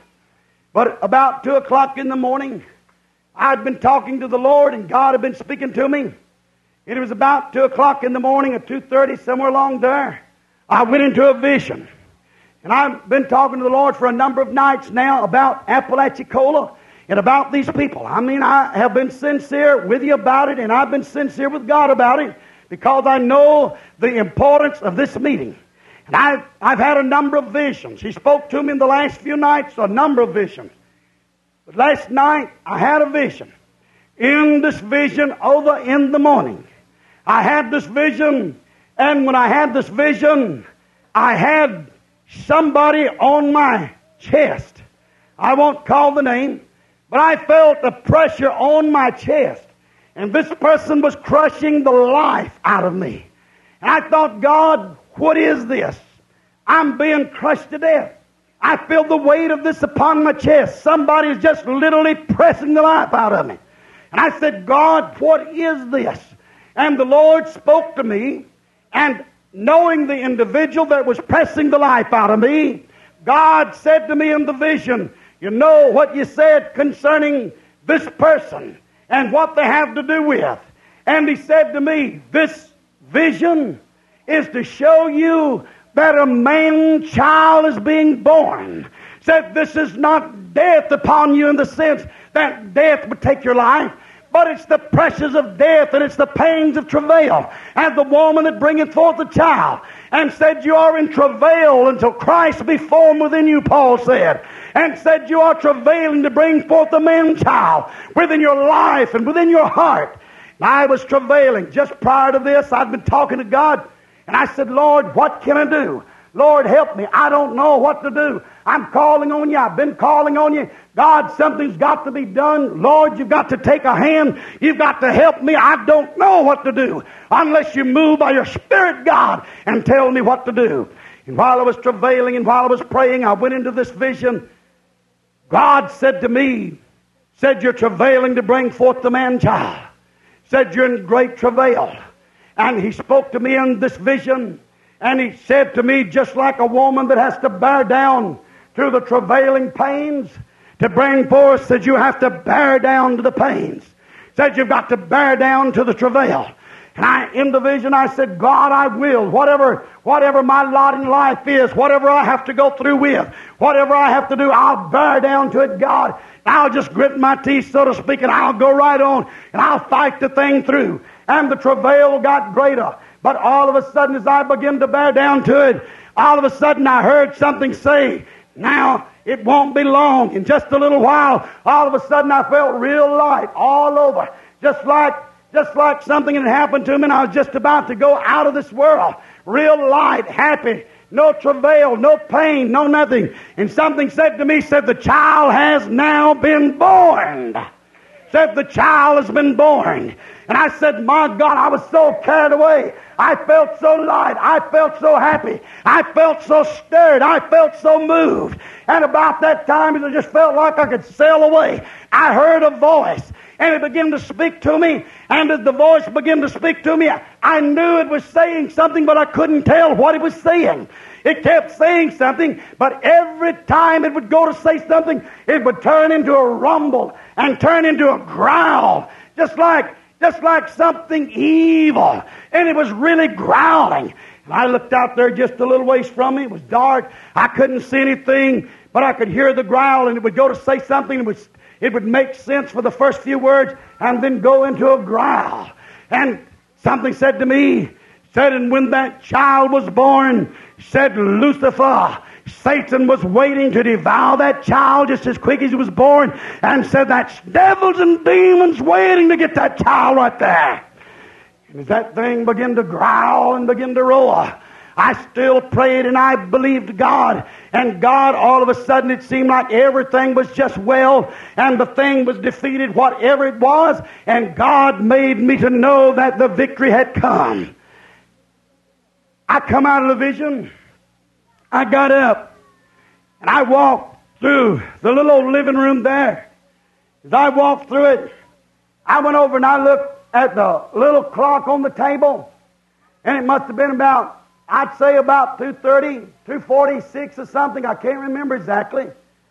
But about two o'clock in the morning, I'd been talking to the Lord and God had been speaking to me. It was about two o'clock in the morning or two thirty, somewhere along there. I went into a vision. And I've been talking to the Lord for a number of nights now about Apalachicola and about these people. I mean, I have been sincere with you about it, and I've been sincere with God about it because I know the importance of this meeting. And I've, I've had a number of visions. He spoke to me in the last few nights, a number of visions. But last night, I had a vision. In this vision, over in the morning, I had this vision, and when I had this vision, I had somebody on my chest. I won't call the name, but I felt the pressure on my chest. And this person was crushing the life out of me. And I thought, God, what is this? I'm being crushed to death. I feel the weight of this upon my chest. Somebody is just literally pressing the life out of me. And I said, God, what is this? And the Lord spoke to me, and knowing the individual that was pressing the life out of me, God said to me in the vision, you know what you said concerning this person and what they have to do with. And He said to me, this vision is to show you that a man-child is being born. Said this is not death upon you in the sense that death would take your life, but it's the pressures of death and it's the pains of travail. And the woman that bringeth forth a child, and said you are in travail until Christ be formed within you, Paul said. And said you are travailing to bring forth a man-child within your life and within your heart. And I was travailing. Just prior to this, I'd been talking to God, and I said, Lord, what can I do? Lord, help me. I don't know what to do. I'm calling on you. I've been calling on you. God, something's got to be done. Lord, you've got to take a hand. You've got to help me. I don't know what to do unless you move by your Spirit, God, and tell me what to do. And while I was travailing and while I was praying, I went into this vision. God said to me, said, you're travailing to bring forth the man-child. Said, you're in great travail. And He spoke to me in this vision. And He said to me, just like a woman that has to bear down through the travailing pains to bring forth, said you have to bear down to the pains. Said you've got to bear down to the travail. And I, in the vision, I said, God, I will. Whatever, whatever my lot in life is, whatever I have to go through with, whatever I have to do, I'll bear down to it, God. I'll just grit my teeth, so to speak, and I'll go right on, and I'll fight the thing through. And the travail got greater. But all of a sudden, as I began to bear down to it, all of a sudden I heard something say, now it won't be long. In just a little while, all of a sudden I felt real light all over. Just like, just like something had happened to me, and I was just about to go out of this world. Real light, happy. No travail, no pain, no nothing. And something said to me, said, the child has now been born. Said, the child has been born. And I said, my God, I was so carried away. I felt so light. I felt so happy. I felt so stirred. I felt so moved. And about that time, it just felt like I could sail away. I heard a voice, and it began to speak to me. And as the voice began to speak to me, I knew it was saying something, but I couldn't tell what it was saying. It kept saying something, but every time it would go to say something, it would turn into a rumble and turn into a growl, just like just like something evil. And it was really growling. And I looked out there just a little ways from me. It was dark. I couldn't see anything, but I could hear the growl, and it would go to say something. It would, it would make sense for the first few words and then go into a growl. And something said to me, said, and when that child was born, said Lucifer, Satan was waiting to devour that child just as quick as he was born, and said that's devils and demons waiting to get that child right there. And as that thing began to growl and begin to roar, I still prayed and I believed God. And God, all of a sudden, it seemed like everything was just well, and the thing was defeated, whatever it was, and God made me to know that the victory had come. I come out of the vision. I got up, and I walked through the little old living room there. As I walked through it, I went over and I looked at the little clock on the table, and it must have been about, I'd say about two thirty, two forty-six or something. I can't remember exactly.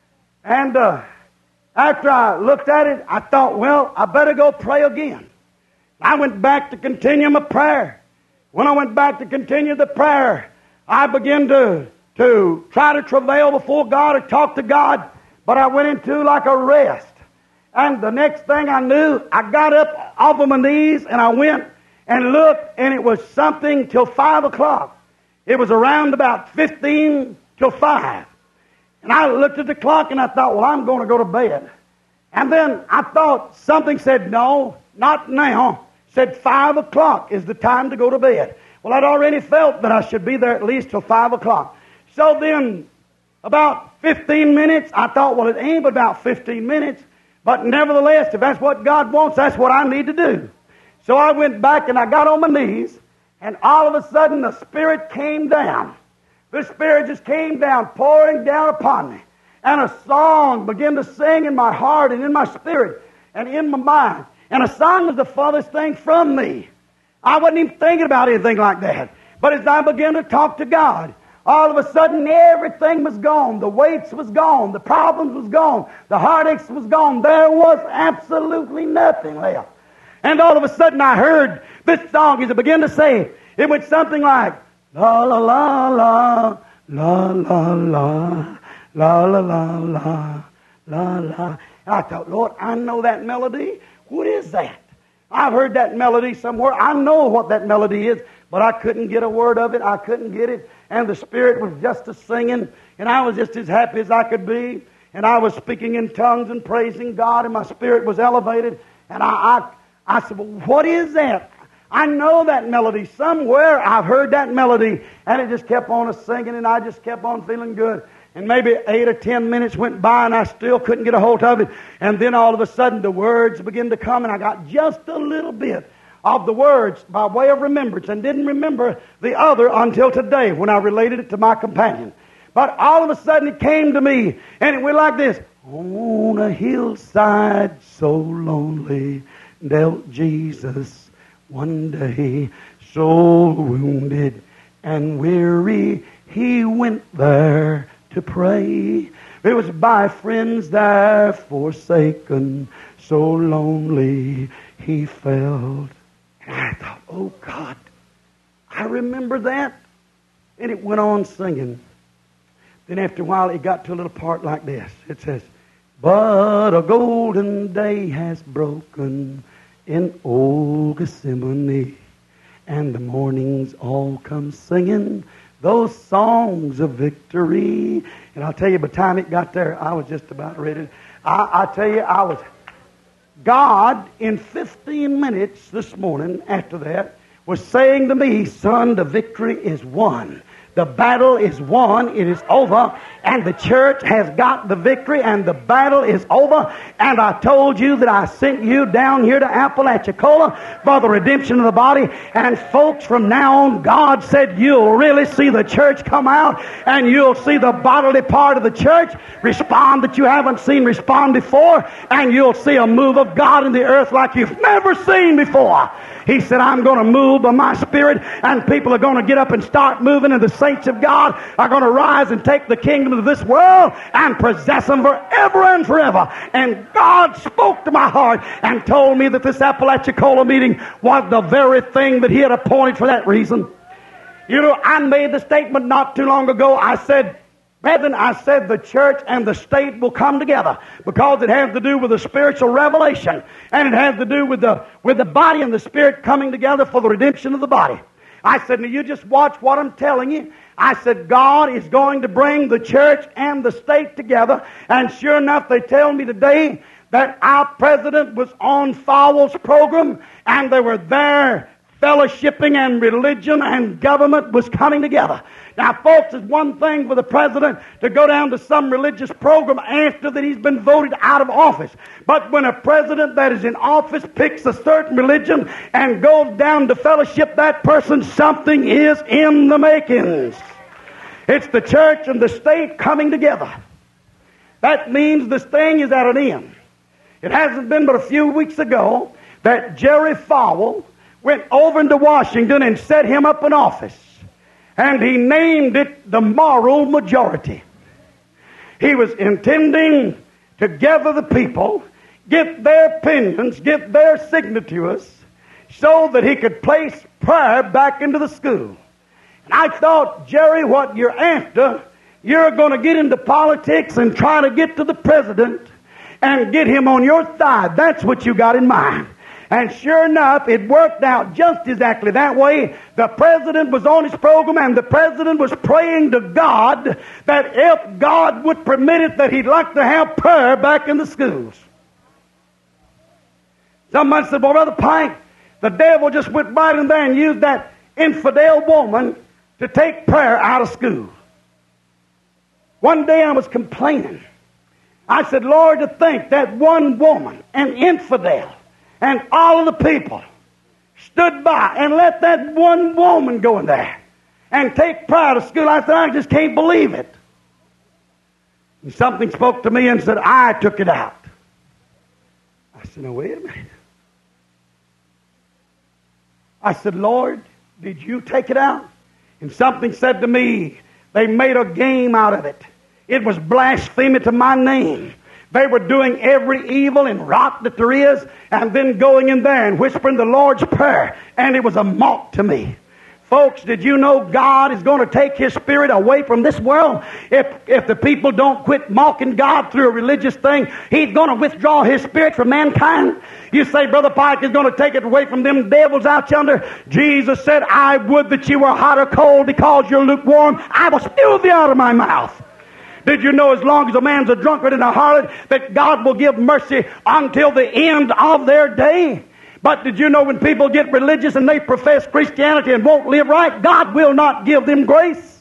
And uh, after I looked at it, I thought, well, I better go pray again. I went back to continue my prayer. When I went back to continue the prayer, I began to to try to travail before God or talk to God, but I went into like a rest. And the next thing I knew, I got up off of my knees and I went and looked, and it was something till five o'clock. It was around about fifteen till five. And I looked at the clock and I thought, well, I'm going to go to bed. And then I thought something said, no, not now. Said five o'clock is the time to go to bed. Well, I'd already felt that I should be there at least till five o'clock. So then, about fifteen minutes, I thought, well, it ain't but about fifteen minutes. But nevertheless, if that's what God wants, that's what I need to do. So I went back and I got on my knees, and all of a sudden the Spirit came down. The Spirit just came down, pouring down upon me. And a song began to sing in my heart and in my spirit and in my mind. And a song was the farthest thing from me. I wasn't even thinking about anything like that. But as I began to talk to God, all of a sudden everything was gone. The weights was gone. The problems was gone. The heartaches was gone. There was absolutely nothing left. And all of a sudden I heard this song as it began to say, it went something like, la la la la, la la la, la la la la, la la. And I thought, Lord, I know that melody. What is that? I've heard that melody somewhere. I know what that melody is, but I couldn't get a word of it. I couldn't get it. And the Spirit was just a singing, and I was just as happy as I could be. And I was speaking in tongues and praising God, and my spirit was elevated. And I, I, I said, well, what is that? I know that melody. Somewhere I've heard that melody. And it just kept on singing, and I just kept on feeling good. And maybe eight or ten minutes went by, and I still couldn't get a hold of it. And then all of a sudden the words began to come, and I got just a little bit of the words by way of remembrance, and didn't remember the other until today when I related it to my companion. But all of a sudden it came to me, and it went like this. On a hillside so lonely knelt Jesus one day, so wounded and weary he went there to pray. It was by friends there forsaken, so lonely he felt. And I thought, oh God, I remember that. And it went on singing. Then after a while it got to a little part like this. It says, But a golden day has broken in old Gethsemane, and the mornings all come singing those songs of victory. And I'll tell you, by the time it got there, I was just about ready. I, I tell you, I was... God, in fifteen minutes this morning after that, was saying to me, son, the victory is won. The battle is won. It is over. And the church has got the victory, and the battle is over. And I told you that I sent you down here to Apalachicola for the redemption of the body. And folks, from now on, God said you'll really see the church come out, and you'll see the bodily part of the church respond that you haven't seen respond before. And you'll see a move of God in the earth like you've never seen before. He said, I'm going to move by my Spirit, and people are going to get up and start moving, and the saints of God are going to rise and take the kingdom of this world and possess them forever and forever. And God spoke to my heart and told me that this Apalachicola meeting was the very thing that He had appointed for that reason. You know, I made the statement not too long ago. I said, brethren, I said the church and the state will come together because it has to do with the spiritual revelation, and it has to do with the with the body and the spirit coming together for the redemption of the body. I said, now you just watch what I'm telling you. I said, God is going to bring the church and the state together. And sure enough, they tell me today that our president was on Fowl's program, and they were there fellowshipping, and religion and government was coming together. Now, folks, it's one thing for the president to go down to some religious program after that he's been voted out of office. But when a president that is in office picks a certain religion and goes down to fellowship that person, something is in the makings. It's the church and the state coming together. That means this thing is at an end. It hasn't been but a few weeks ago that Jerry Falwell went over into Washington and set him up in office. And he named it the moral majority. He was intending to gather the people, get their opinions, get their signatures, so that he could place prayer back into the school. And I thought, Jerry, what you're after, you're going to get into politics and try to get to the president and get him on your side. That's what you got in mind. And sure enough, it worked out just exactly that way. The president was on his program, and the president was praying to God that if God would permit it, that he'd like to have prayer back in the schools. Someone said, well, Brother Pike, the devil just went right in there and used that infidel woman to take prayer out of school. One day I was complaining. I said, Lord, to think that one woman, an infidel, and all of the people stood by and let that one woman go in there and take prayer to school. I said, I just can't believe it. And something spoke to me and said, I took it out. I said, no, wait a minute. I said, Lord, did you take it out? And something said to me, they made a game out of it. It was blasphemy to my name. They were doing every evil and rot that there is, and then going in there and whispering the Lord's Prayer, and it was a mock to me. Folks, did you know God is going to take His Spirit away from this world? If if the people don't quit mocking God through a religious thing, He's going to withdraw His Spirit from mankind. You say, Brother Pike is going to take it away from them devils out yonder. Jesus said, I would that you were hot or cold, because you're lukewarm. I will spew thee out of my mouth. Did you know as long as a man's a drunkard and a harlot, that God will give mercy until the end of their day? But did you know when people get religious and they profess Christianity and won't live right, God will not give them grace?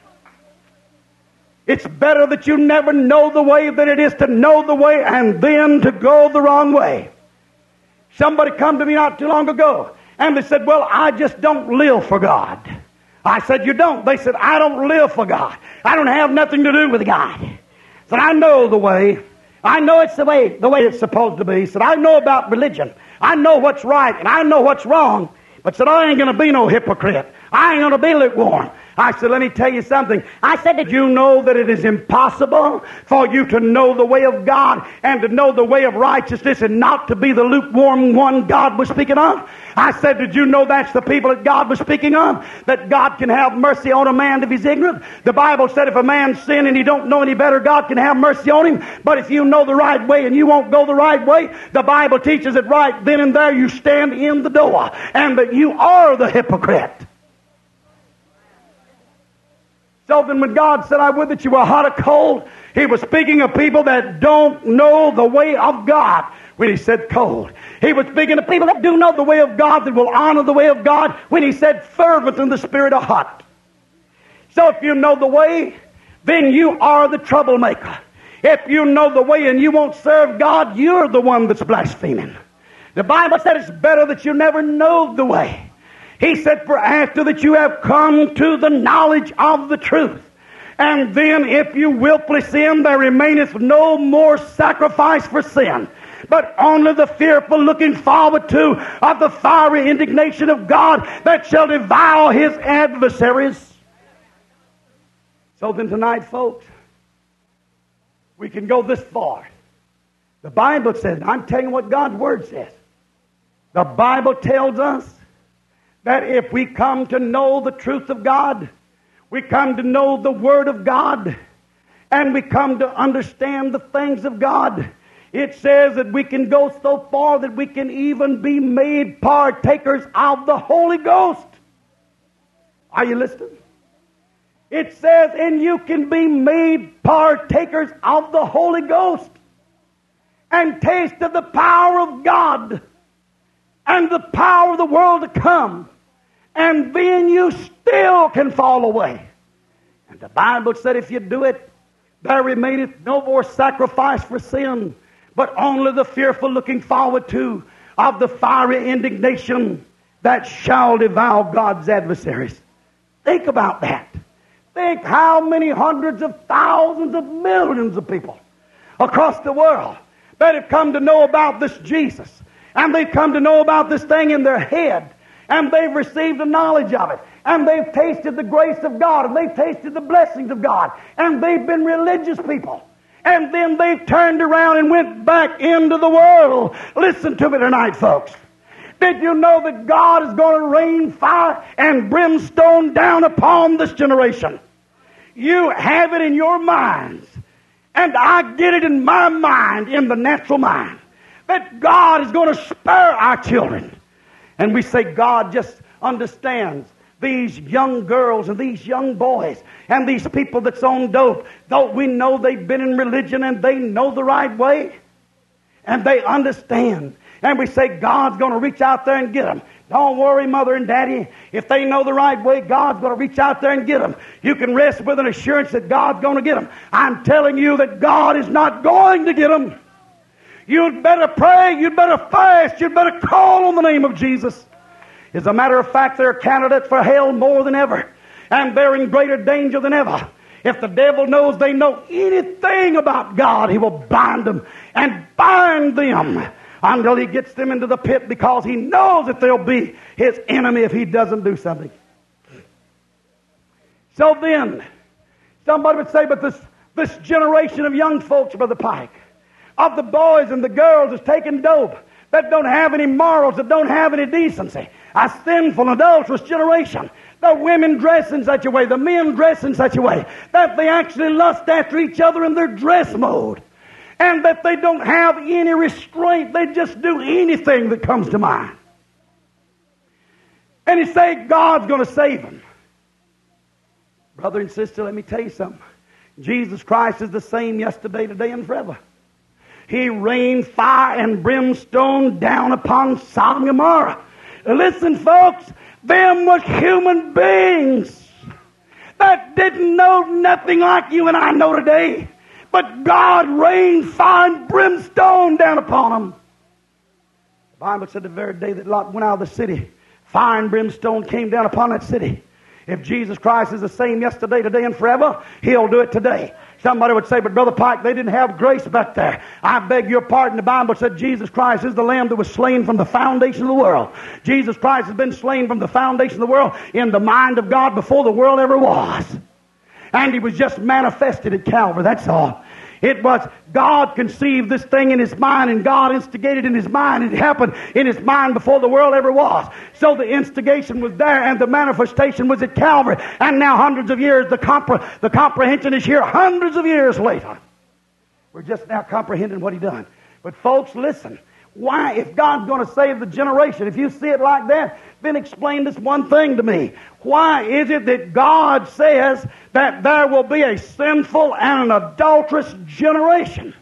It's better that you never know the way than it is to know the way and then to go the wrong way. Somebody come to me not too long ago and they said, well, I just don't live for God. I said, you don't? They said, I don't live for God. I don't have nothing to do with God. I said, I know the way. I know it's the way, the way it's supposed to be. He said, I know about religion. I know what's right and I know what's wrong. But said, I ain't going to be no hypocrite. I ain't going to be lukewarm. I said, let me tell you something. I said, did you know that it is impossible for you to know the way of God and to know the way of righteousness and not to be the lukewarm one God was speaking of? I said, did you know that's the people that God was speaking of? That God can have mercy on a man if he's ignorant? The Bible said if a man sin and he don't know any better, God can have mercy on him. But if you know the right way and you won't go the right way, the Bible teaches that right then and there you stand in the door and that you are the hypocrite. So then when God said, I would that you were hot or cold, He was speaking of people that don't know the way of God. When He said cold, He was speaking of people that do know the way of God, that will honor the way of God, when He said fervent in the spirit of hot. So if you know the way, then you are the troublemaker. If you know the way and you won't serve God, you're the one that's blaspheming. The Bible said it's better that you never know the way. He said, for after that you have come to the knowledge of the truth, and then if you willfully sin, there remaineth no more sacrifice for sin, but only the fearful looking forward to of the fiery indignation of God that shall devour His adversaries. So then tonight, folks, we can go this far. The Bible says, I'm telling you what God's Word says. The Bible tells us that if we come to know the truth of God, we come to know the Word of God, and we come to understand the things of God, it says that we can go so far that we can even be made partakers of the Holy Ghost. Are you listening? It says, and you can be made partakers of the Holy Ghost and taste of the power of God and the power of the world to come. And then you still can fall away. And the Bible said if you do it, there remaineth no more sacrifice for sin, but only the fearful looking forward to of the fiery indignation that shall devour God's adversaries. Think about that. Think how many hundreds of thousands of millions of people across the world that have come to know about this Jesus. And they've come to know about this thing in their head. And they've received the knowledge of it. And they've tasted the grace of God. And they've tasted the blessings of God. And they've been religious people. And then they've turned around and went back into the world. Listen to me tonight, folks. Did you know that God is going to rain fire and brimstone down upon this generation? You have it in your minds. And I get it in my mind, in the natural mind, that God is going to spare our children. And we say God just understands these young girls and these young boys and these people that's on dope. Though we know they've been in religion and they know the right way. And they understand. And we say God's going to reach out there and get them. Don't worry, Mother and Daddy. If they know the right way, God's going to reach out there and get them. You can rest with an assurance that God's going to get them. I'm telling you that God is not going to get them. You'd better pray, you'd better fast, you'd better call on the name of Jesus. As a matter of fact, they're candidates for hell more than ever. And they're in greater danger than ever. If the devil knows they know anything about God, he will bind them and bind them until he gets them into the pit, because he knows that they'll be his enemy if he doesn't do something. So then, somebody would say, but this, this generation of young folks, Brother Pike, of the boys and the girls that's taking dope, that don't have any morals, that don't have any decency, a sinful, adulterous generation. The women dress in such a way, the men dress in such a way, that they actually lust after each other in their dress mode. And that they don't have any restraint. They just do anything that comes to mind. And he say God's going to save them. Brother and sister, let me tell you something. Jesus Christ is the same yesterday, today, and forever. He rained fire and brimstone down upon Sodom and Gomorrah. Listen, folks, them was human beings that didn't know nothing like you and I know today. But God rained fire and brimstone down upon them. The Bible said the very day that Lot went out of the city, fire and brimstone came down upon that city. If Jesus Christ is the same yesterday, today, and forever, He'll do it today. Somebody would say, but Brother Pike, they didn't have grace back there. I beg your pardon. The Bible said Jesus Christ is the Lamb that was slain from the foundation of the world. Jesus Christ has been slain from the foundation of the world in the mind of God before the world ever was. And He was just manifested at Calvary, that's all. It was God conceived this thing in His mind, and God instigated in His mind. It happened in His mind before the world ever was. So the instigation was there, and the manifestation was at Calvary. And now hundreds of years, the, compre- the comprehension is here hundreds of years later. We're just now comprehending what He done. But folks, listen. Why, if God's going to save the generation, if you see it like that, then explain this one thing to me. Why is it that God says that there will be a sinful and an adulterous generation?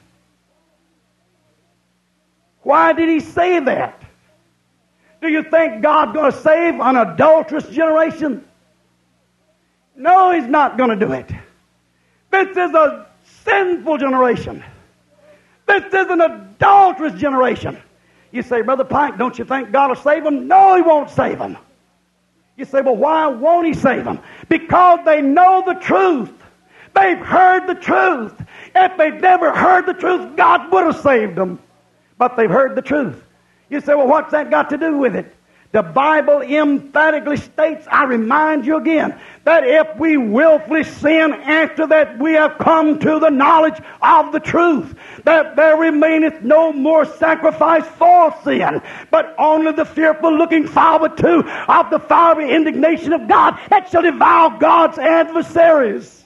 Why did He say that? Do you think God's going to save an adulterous generation? No, He's not going to do it. This is a sinful generation. This is an adulterous generation. You say, Brother Pike, don't you think God will save them? No, He won't save them. You say, well, why won't He save them? Because they know the truth. They've heard the truth. If they'd never heard the truth, God would have saved them. But they've heard the truth. You say, well, what's that got to do with it? The Bible emphatically states, I remind you again, that if we willfully sin after that we have come to the knowledge of the truth, that there remaineth no more sacrifice for sin, but only the fearful looking forward to of the fiery indignation of God that shall devour God's adversaries.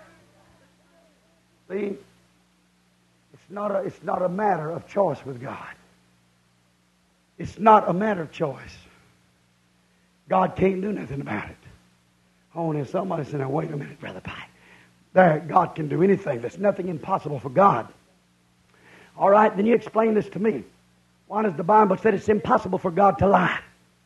See, it's not a, it's not a matter of choice with God. It's not a matter of choice. God can't do nothing about it. Oh, and if somebody said, now wait a minute, Brother Pike. There, God can do anything. There's nothing impossible for God. All right, then you explain this to me. Why does the Bible say it's impossible for God to lie?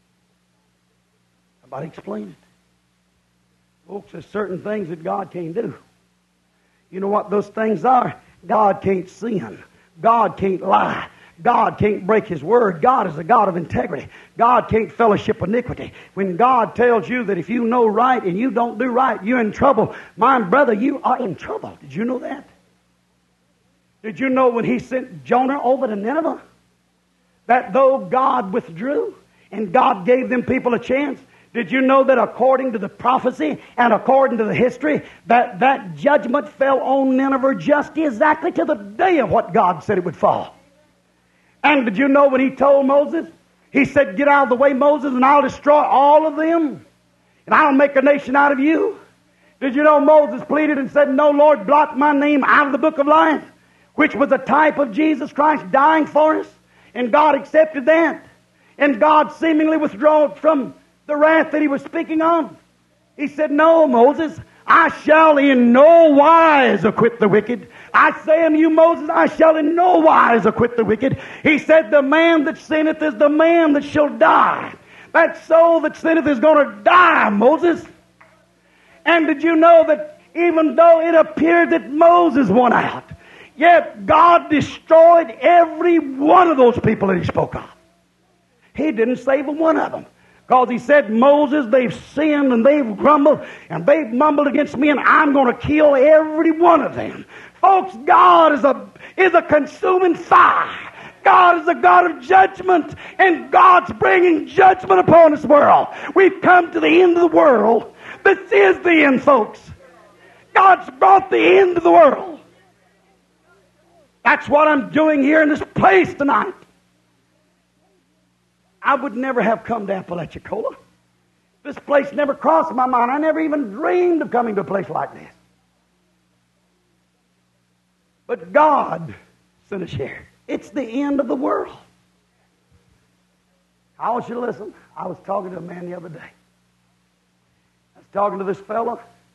Somebody explain it. Folks, there's certain things that God can't do. You know what those things are? God can't sin. God can't lie. God can't break His word. God is a God of integrity. God can't fellowship iniquity. When God tells you that if you know right and you don't do right, you're in trouble, my brother, you are in trouble. Did you know that? Did you know when He sent Jonah over to Nineveh, that though God withdrew and God gave them people a chance, did you know that according to the prophecy and according to the history, that that judgment fell on Nineveh just exactly to the day of what God said it would fall? And did you know when He told Moses, He said, get out of the way, Moses, and I'll destroy all of them, and I'll make a nation out of you? Did you know Moses pleaded and said, no, Lord, blot my name out of the book of life, which was a type of Jesus Christ dying for us? And God accepted that. And God seemingly withdrew from the wrath that He was speaking of. He said, no, Moses, I shall in no wise acquit the wicked. I say unto you, Moses, I shall in no wise acquit the wicked. He said, the man that sinneth is the man that shall die. That soul that sinneth is going to die, Moses. And did you know that even though it appeared that Moses won out, yet God destroyed every one of those people that He spoke of. He didn't save a one of them. Because He said, Moses, they've sinned and they've grumbled and they've mumbled against me, and I'm going to kill every one of them. Folks, God is a, is a consuming fire. God is a God of judgment, and God's bringing judgment upon this world. We've come to the end of the world. This is the end, folks. God's brought the end of the world. That's what I'm doing here in this place tonight. I would never have come to Apalachicola. This place never crossed my mind. I never even dreamed of coming to a place like this. But God sent us here. It's the end of the world. I want you to listen. I was talking to a man the other day. I was talking to this fellow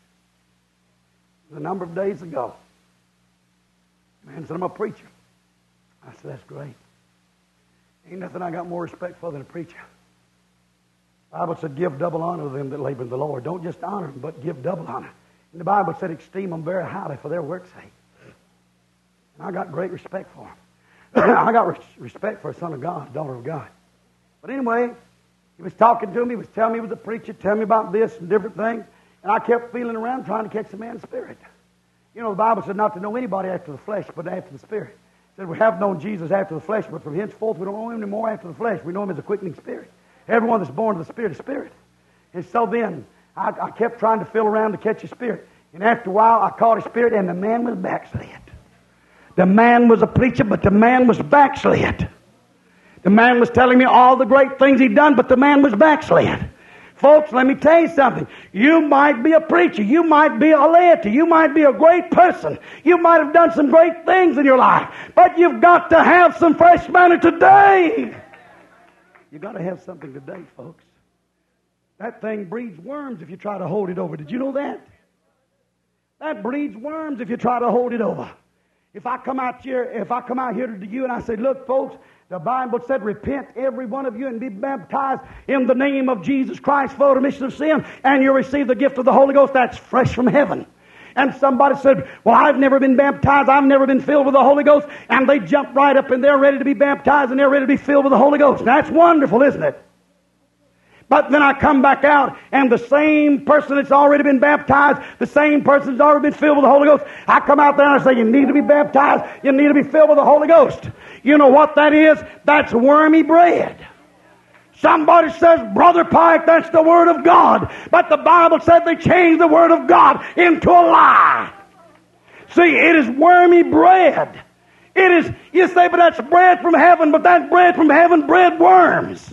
a number of days ago. The man said, I'm a preacher. I said, that's great. Ain't nothing I got more respect for than a preacher. The Bible said, give double honor to them that labor in the Lord. Don't just honor them, but give double honor. And the Bible said, esteem them very highly for their work's sake. And I got great respect for them. I got res- respect for a son of God, a daughter of God. But anyway, he was talking to me. He was telling me he was a preacher, telling me about this and different things. And I kept feeling around trying to catch the man's spirit. You know, the Bible said not to know anybody after the flesh, but after the Spirit. It said we have known Jesus after the flesh, but from henceforth we don't know him anymore after the flesh. We know him as a quickening Spirit. Everyone that's born of the Spirit is Spirit. And so then, I, I kept trying to feel around to catch a spirit. And after a while, I caught a spirit, and the man was backslid. The man was a preacher, but the man was backslid. The man was telling me all the great things he'd done, but the man was backslid. Folks, let me tell you something. You might be a preacher. You might be a laity. You might be a great person. You might have done some great things in your life. But you've got to have some fresh manna today. You've got to have something today, folks. That thing breeds worms if you try to hold it over. Did you know that? That breeds worms if you try to hold it over. If I come out here, if I come out here to you and I say, look, folks, the Bible said, repent every one of you and be baptized in the name of Jesus Christ for the remission of sin, and you'll receive the gift of the Holy Ghost. That's fresh from heaven. And somebody said, well, I've never been baptized. I've never been filled with the Holy Ghost. And they jump right up and they're ready to be baptized and they're ready to be filled with the Holy Ghost. That's wonderful, isn't it? But then I come back out, and the same person that's already been baptized, the same person that's already been filled with the Holy Ghost, I come out there and I say, you need to be baptized, you need to be filled with the Holy Ghost. You know what that is? That's wormy bread. Somebody says, Brother Pike, that's the Word of God. But the Bible said they changed the Word of God into a lie. See, it is wormy bread. It is, you say, but that's bread from heaven, but that bread from heaven bred worms.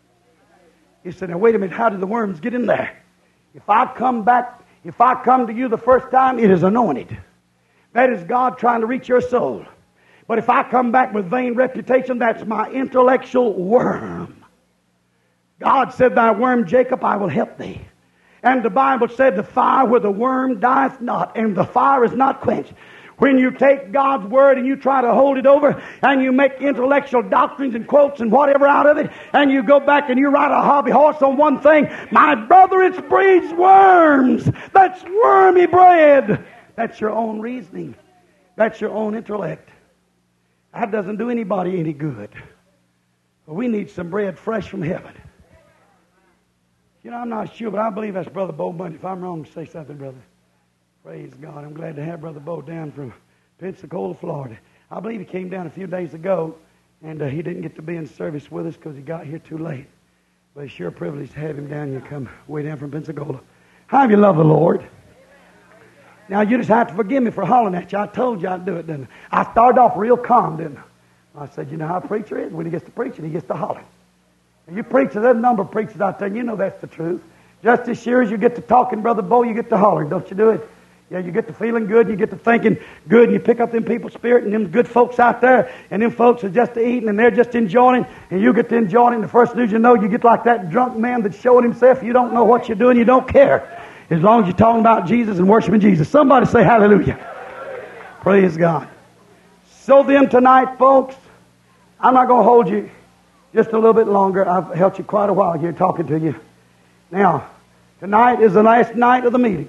You said, now wait a minute, how did the worms get in there? If I come back, if I come to you the first time, it is anointed. That is God trying to reach your soul. But if I come back with vain reputation, that's my intellectual worm. God said, thy worm Jacob, I will help thee. And the Bible said, the fire where the worm dieth not, and the fire is not quenched. When you take God's Word and you try to hold it over and you make intellectual doctrines and quotes and whatever out of it, and you go back and you ride a hobby horse on one thing, my brother, it breeds worms. That's wormy bread. That's your own reasoning. That's your own intellect. That doesn't do anybody any good. But we need some bread fresh from heaven. You know, I'm not sure, but I believe that's Brother Bo Bundy. If I'm wrong, say something, brother. Praise God. I'm glad to have Brother Bo down from Pensacola, Florida. I believe he came down a few days ago, and uh, he didn't get to be in service with us because he got here too late. But it's sure a privilege to have him down here, come way down from Pensacola. How have you loved the Lord? Now, you just have to forgive me for hollering at you. I told you I'd do it, didn't I? I started off real calm, didn't I? I said, you know how a preacher is? When he gets to preaching, he gets to holler. And you preachers, there's a number of preachers out there, and you know that's the truth. Just as sure as you get to talking, Brother Bo, you get to hollering. Don't you do it? Yeah, you get to feeling good, you get to thinking good, and you pick up them people's spirit, and them good folks out there, and them folks are just eating, and they're just enjoying, and you get to enjoying it, and the first news you know, you get like that drunk man that's showing himself, you don't know what you're doing, you don't care. As long as you're talking about Jesus and worshiping Jesus. Somebody say hallelujah. Praise God. So then tonight, folks, I'm not going to hold you just a little bit longer. I've held you quite a while here talking to you. Now, tonight is the last night of the meeting.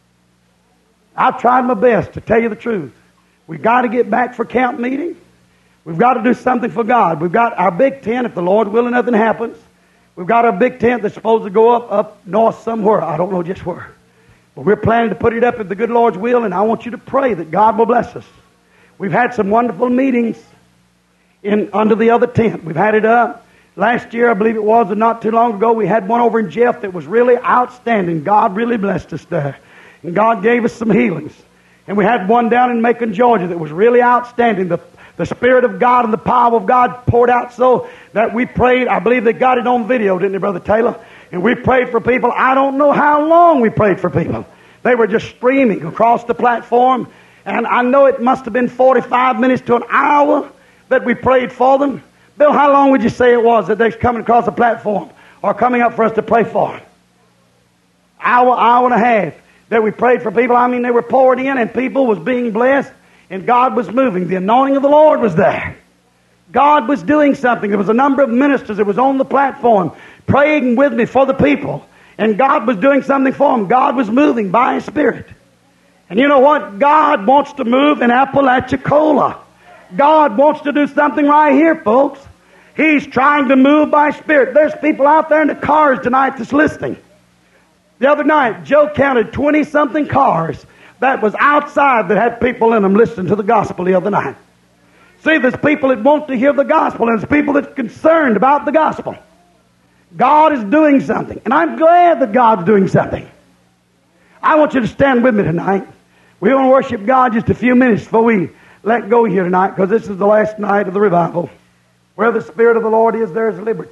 I've tried my best to tell you the truth. We've got to get back for camp meeting. We've got to do something for God. We've got our big tent, if the Lord willing, nothing happens. We've got a big tent that's supposed to go up, up north somewhere. I don't know just where. But we're planning to put it up if the good Lord's will, and I want you to pray that God will bless us. We've had some wonderful meetings in under the other tent. We've had it up. Last year, I believe it was, or not too long ago, we had one over in Jeff that was really outstanding. God really blessed us there. And God gave us some healings. And we had one down in Macon, Georgia that was really outstanding. The, the Spirit of God and the power of God poured out so that we prayed. I believe they got it on video, didn't they, Brother Taylor? And we prayed for people. I don't know how long we prayed for people. They were just streaming across the platform. And I know it must have been forty-five minutes to an hour that we prayed for them. Bill, how long would you say it was that they're coming across the platform or coming up for us to pray for them? Hour, hour and a half that we prayed for people. I mean, they were poured in and people was being blessed and God was moving. The anointing of the Lord was there. God was doing something. There was a number of ministers that was on the platform praying with me for the people. And God was doing something for them. God was moving by His Spirit. And you know what? God wants to move in Apalachicola. God wants to do something right here, folks. He's trying to move by Spirit. There's people out there in the cars tonight that's listening. The other night, Joe counted twenty-something cars that was outside that had people in them listening to the gospel the other night. See, there's people that want to hear the gospel, and there's people that's concerned about the gospel. God is doing something, and I'm glad that God's doing something. I want you to stand with me tonight. We want to worship God just a few minutes before we let go here tonight, because this is the last night of the revival. Where the Spirit of the Lord is, there is liberty.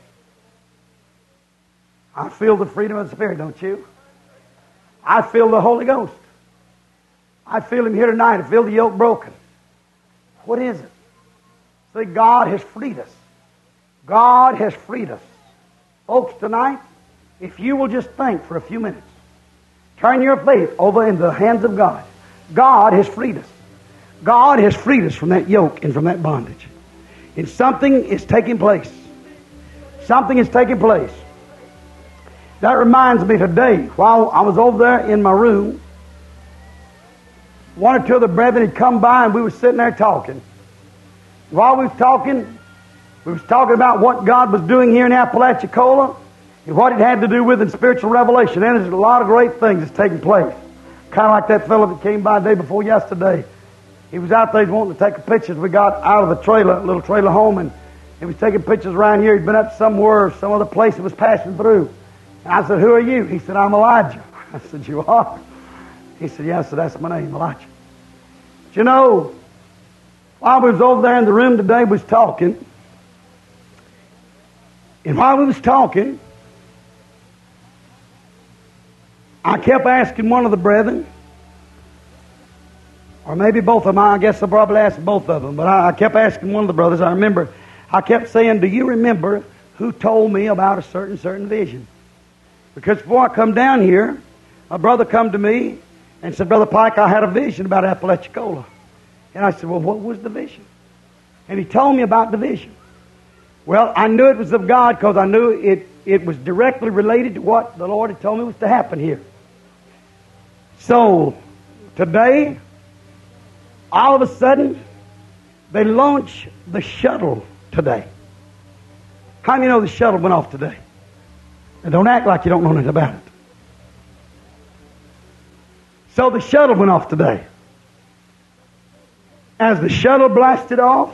I feel the freedom of the Spirit, don't you? I feel the Holy Ghost. I feel Him here tonight. I feel the yoke broken. What is it? See, God has freed us. God has freed us. Folks, tonight, if you will just think for a few minutes, turn your faith over into the hands of God. God has freed us. God has freed us from that yoke and from that bondage. And something is taking place. Something is taking place. That reminds me today, while I was over there in my room, one or two of the brethren had come by and we were sitting there talking. While we were talking, we was talking about what God was doing here in Apalachicola and what it had to do with in spiritual revelation. And there's a lot of great things that's taking place. Kind of like that fellow that came by the day before yesterday. He was out there wanting to take pictures. We got out of the trailer, a little trailer home, and he was taking pictures around here. He'd been up somewhere, some other place he was passing through. And I said, "Who are you?" He said, "I'm Elijah." I said, "You are?" He said, "Yeah." I said, "That's my name, Elijah." But you know, while we was over there in the room today, we was talking. And while we was talking, I kept asking one of the brethren, or maybe both of them. I guess I probably asked both of them. But I, I kept asking one of the brothers. I remember, I kept saying, "Do you remember who told me about a certain, certain vision?" Because before I come down here, my brother come to me and said, "Brother Pike, I had a vision about Apalachicola." And I said, "Well, what was the vision?" And he told me about the vision. Well, I knew it was of God because I knew it, it was directly related to what the Lord had told me was to happen here. So, today, all of a sudden, they launch the shuttle today. How many know the shuttle went off today? And don't act like you don't know anything about it. So the shuttle went off today. As the shuttle blasted off,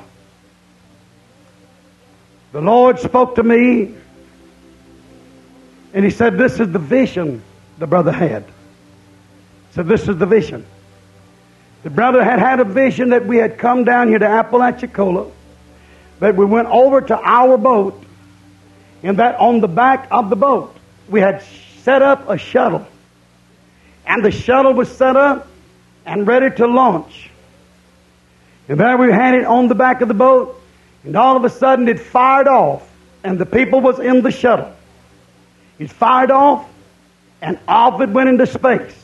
the Lord spoke to me, and He said, "This is the vision the brother had." He said, "This is the vision." The brother had had a vision that we had come down here to Apalachicola, that we went over to our boat, and that on the back of the boat we had set up a shuttle. And the shuttle was set up and ready to launch. And there we had it on the back of the boat, and all of a sudden it fired off, and the people was in the shuttle. It fired off, and off it went into space.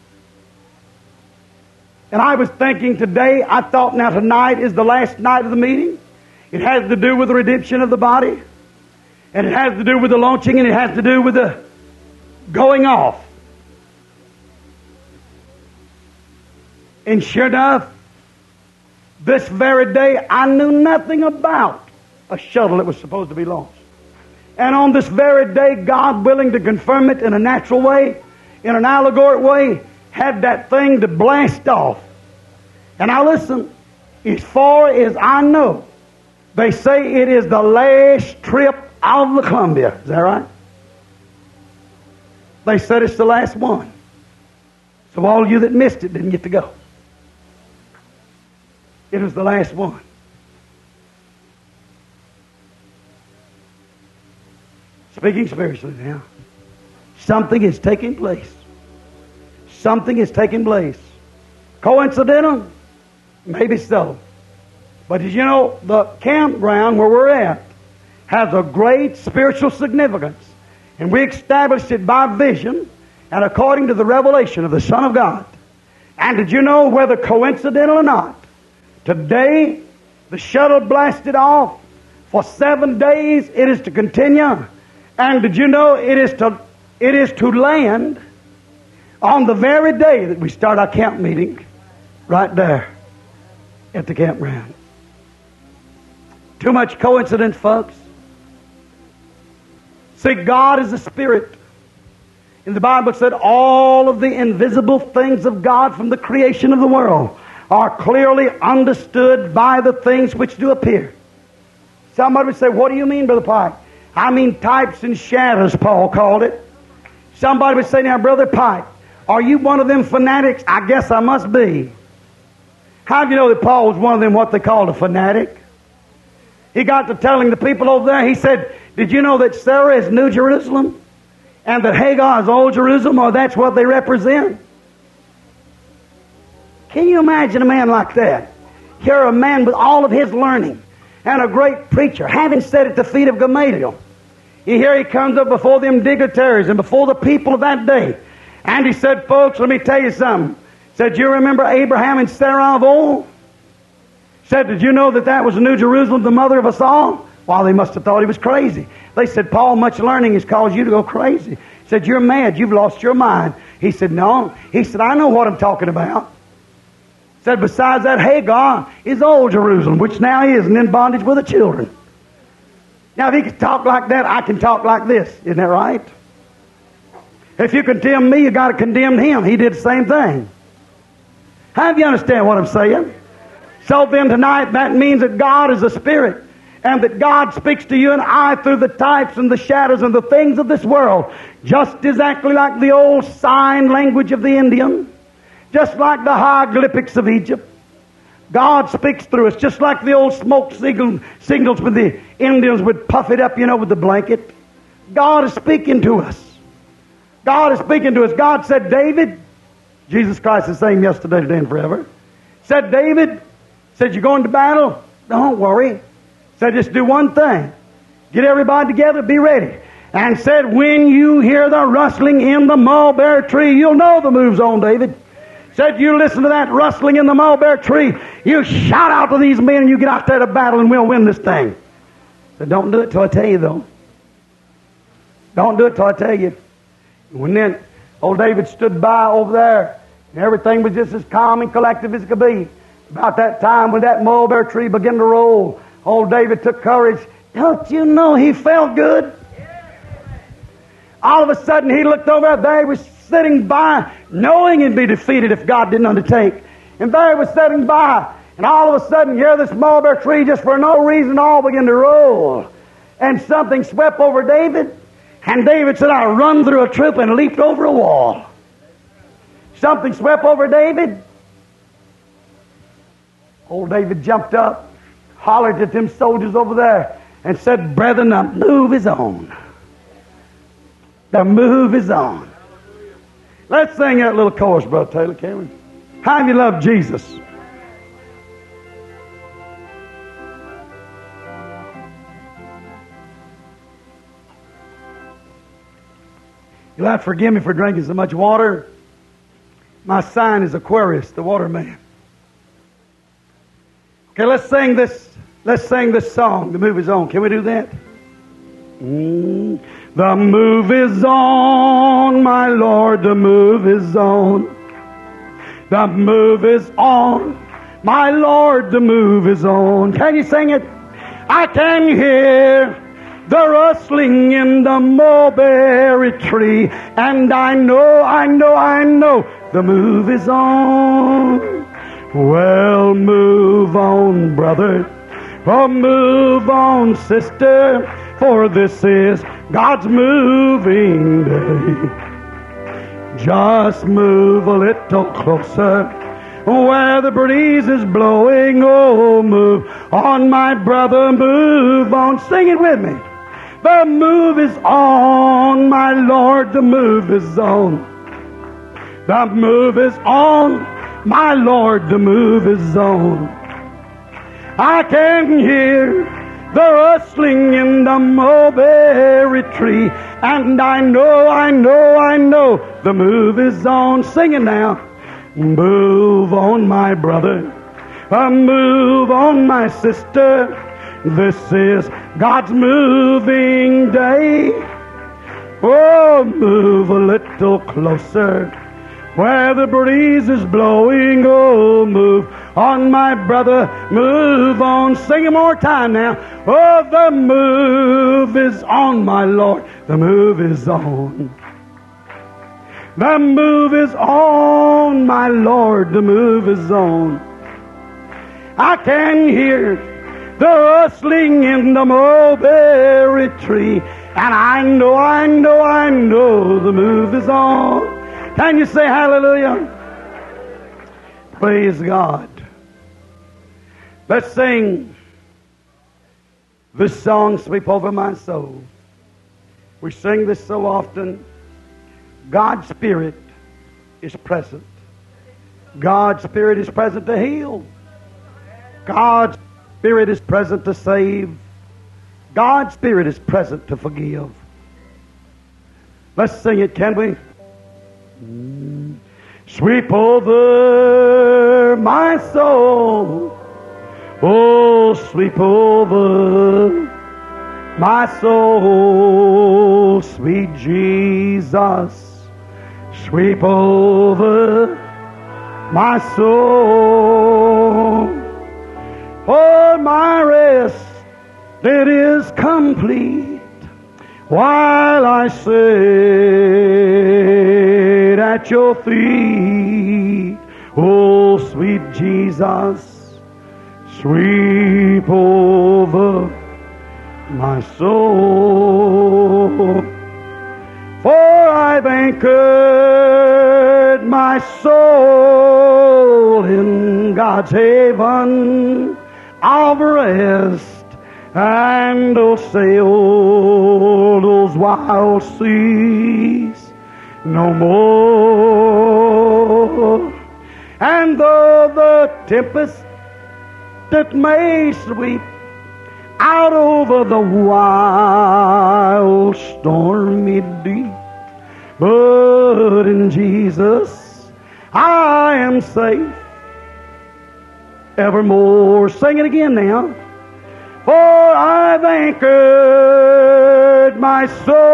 And I was thinking today, I thought now tonight is the last night of the meeting. It has to do with the redemption of the body. And it has to do with the launching, and it has to do with the going off. And sure enough, this very day, I knew nothing about a shuttle that was supposed to be launched. And on this very day, God willing to confirm it in a natural way, in an allegoric way, had that thing to blast off. And now listen, as far as I know, they say it is the last trip out of the Columbia. Is that right? They said it's the last one. So all you that missed it didn't get to go. It was the last one. Speaking spiritually now, something is taking place. Something is taking place. Coincidental? Maybe so. But did you know the campground where we're at has a great spiritual significance. And we established it by vision and according to the revelation of the Son of God. And did you know, whether coincidental or not, today the shuttle blasted off. For seven days it is to continue. And did you know it is to it is to land on the very day that we start our camp meeting, right there at the campground. Too much coincidence, folks. See, God is a spirit. And the Bible said all of the invisible things of God from the creation of the world are clearly understood by the things which do appear. Somebody would say, what do you mean, Brother Pike? I mean types and shadows, Paul called it. Somebody would say, now, Brother Pike, are you one of them fanatics? I guess I must be. How do you know that Paul was one of them, what they called a fanatic? He got to telling the people over there, he said, did you know that Sarah is New Jerusalem? And that Hagar is Old Jerusalem, or that's what they represent? Can you imagine a man like that? Here a man with all of his learning and a great preacher, having sat at the feet of Gamaliel. And here he comes up before them dignitaries and before the people of that day. And he said, folks, let me tell you something. He said, you remember Abraham and Sarah of old? He said, did you know that that was New Jerusalem, the mother of us all? Well, they must have thought he was crazy. They said, Paul, much learning has caused you to go crazy. He said, you're mad. You've lost your mind. He said, no. He said, I know what I'm talking about. He said, besides that, Hagar is Old Jerusalem, which now is and in bondage with the children. Now, if he can talk like that, I can talk like this. Isn't that right? If you condemn me, you got to condemn him. He did the same thing. How do you understand what I'm saying? So then tonight, that means that God is a spirit. And that God speaks to you and I through the types and the shadows and the things of this world. Just exactly like the old sign language of the Indian. Just like the hieroglyphics of Egypt. God speaks through us. Just like the old smoke signal, signals when the Indians would puff it up, you know, with the blanket. God is speaking to us. God is speaking to us. God said, David, Jesus Christ is the same yesterday, today, and forever. Said, David, said, you're going to battle? Don't worry. Said, just do one thing. Get everybody together, be ready. And said, when you hear the rustling in the mulberry tree, you'll know the move's on, David. Said, you listen to that rustling in the mulberry tree, you shout out to these men and you get out there to battle and we'll win this thing. Said, don't do it till I tell you, though. Don't do it till I tell you. When then old David stood by over there and everything was just as calm and collective as it could be. About that time when that mulberry tree began to roll, old David took courage. Don't you know he felt good? All of a sudden he looked over there. He was sitting by, knowing he'd be defeated if God didn't undertake. And there he was sitting by. And all of a sudden here this mulberry tree, just for no reason at all, began to roll. And something swept over David. And David said, I run through a troop and leaped over a wall. Something swept over David. Old David jumped up, hollered at them soldiers over there, and said, brethren, the move is on. The move is on. Let's sing that little chorus, Brother Taylor, can we? How do you love Jesus? You'll have to forgive me for drinking so much water. My sign is Aquarius, the waterman. Okay, let's sing this. Let's sing this song. The move is on. Can we do that? Mm. The move is on, my Lord. The move is on. The move is on, my Lord. The move is on. Can you sing it? I can hear the rustling in the mulberry tree, and I know, I know, I know the move is on. Well, move on, brother. Oh, move on, sister, for this is God's moving day. Just move a little closer where the breeze is blowing. Oh, move on, my brother, move on. Sing it with me. The move is on, my Lord, the move is on. The move is on, my Lord, the move is on. I can hear the rustling in the mulberry tree, and I know, I know, I know the move is on. Sing it now. Move on, my brother. Uh, move on, my sister. This is God's moving day. Oh, move a little closer where the breeze is blowing. Oh, move on, my brother, move on. Sing it more time now. Oh, the move is on, my Lord. The move is on. The move is on, my Lord, the move is on. I can hear the rustling in the mulberry tree, and I know, I know, I know the move is on. Can you say hallelujah? Praise God. Let's sing this song, Sweep Over My Soul. We sing this so often. God's Spirit is present. God's Spirit is present to heal. God's Spirit is present to save. God's Spirit is present to forgive. Let's sing it, can we? Mm. Sweep over my soul. Oh, sweep over my soul, sweet Jesus. Sweep over my soul. For my rest, it is complete while I sit at your feet. Oh, sweet Jesus, sweep over my soul. For I've anchored my soul in God's haven of rest, and will sail those wild seas no more. And though the tempest that may sweep out over the wild stormy deep, but in Jesus I am safe evermore. Sing it again now. For I've anchored my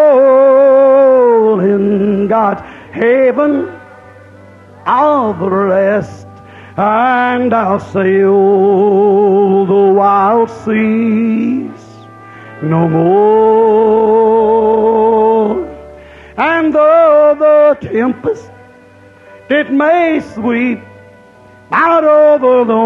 soul in God's haven of rest, and I'll sail the wild seas no more. And though the tempest it may sweep out over the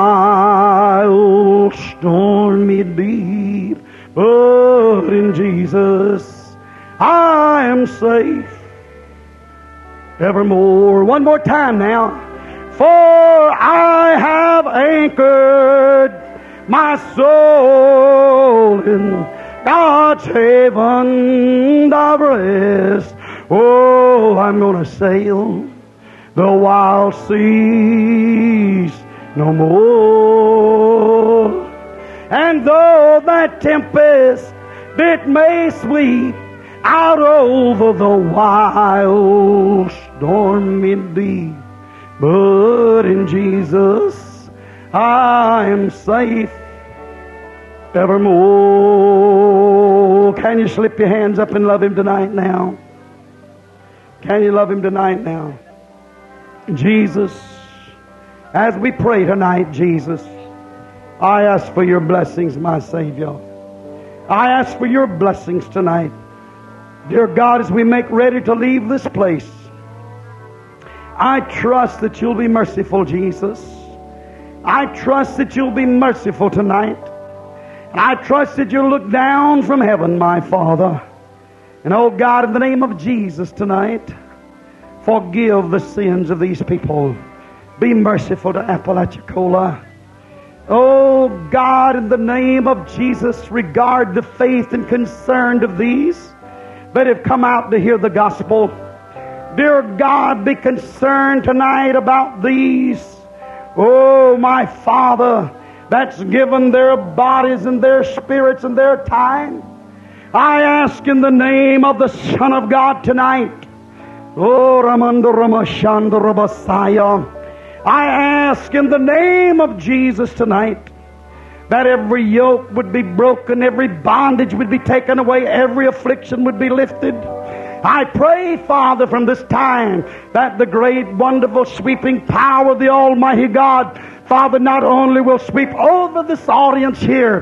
wild stormy deep, but in Jesus I am safe evermore. One more time now. For I have anchored my soul in God's haven of rest. Oh, I'm going to sail the wild seas no more. And though that tempest it may sweep out over the wild stormy deep, but in Jesus I am safe evermore. Can you slip your hands up and love Him tonight now? Can you love Him tonight now? Jesus, as we pray tonight, Jesus, I ask for your blessings, my Savior. I ask for your blessings tonight. Dear God, as we make ready to leave this place, I trust that you'll be merciful, Jesus. I trust that you'll be merciful tonight. And I trust that you'll look down from heaven, my Father. And oh God, in the name of Jesus tonight, forgive the sins of these people. Be merciful to Apalachicola. Oh God, in the name of Jesus, regard the faith and concern of these that have come out to hear the gospel. Dear God, be concerned tonight about these. Oh, my Father, that's given their bodies and their spirits and their time. I ask in the name of the Son of God tonight. Oh, Ramando Ramashanda Rabasaya. I ask in the name of Jesus tonight that every yoke would be broken, every bondage would be taken away, every affliction would be lifted. I pray, Father, from this time that the great, wonderful, sweeping power of the Almighty God, Father, not only will sweep over this audience here,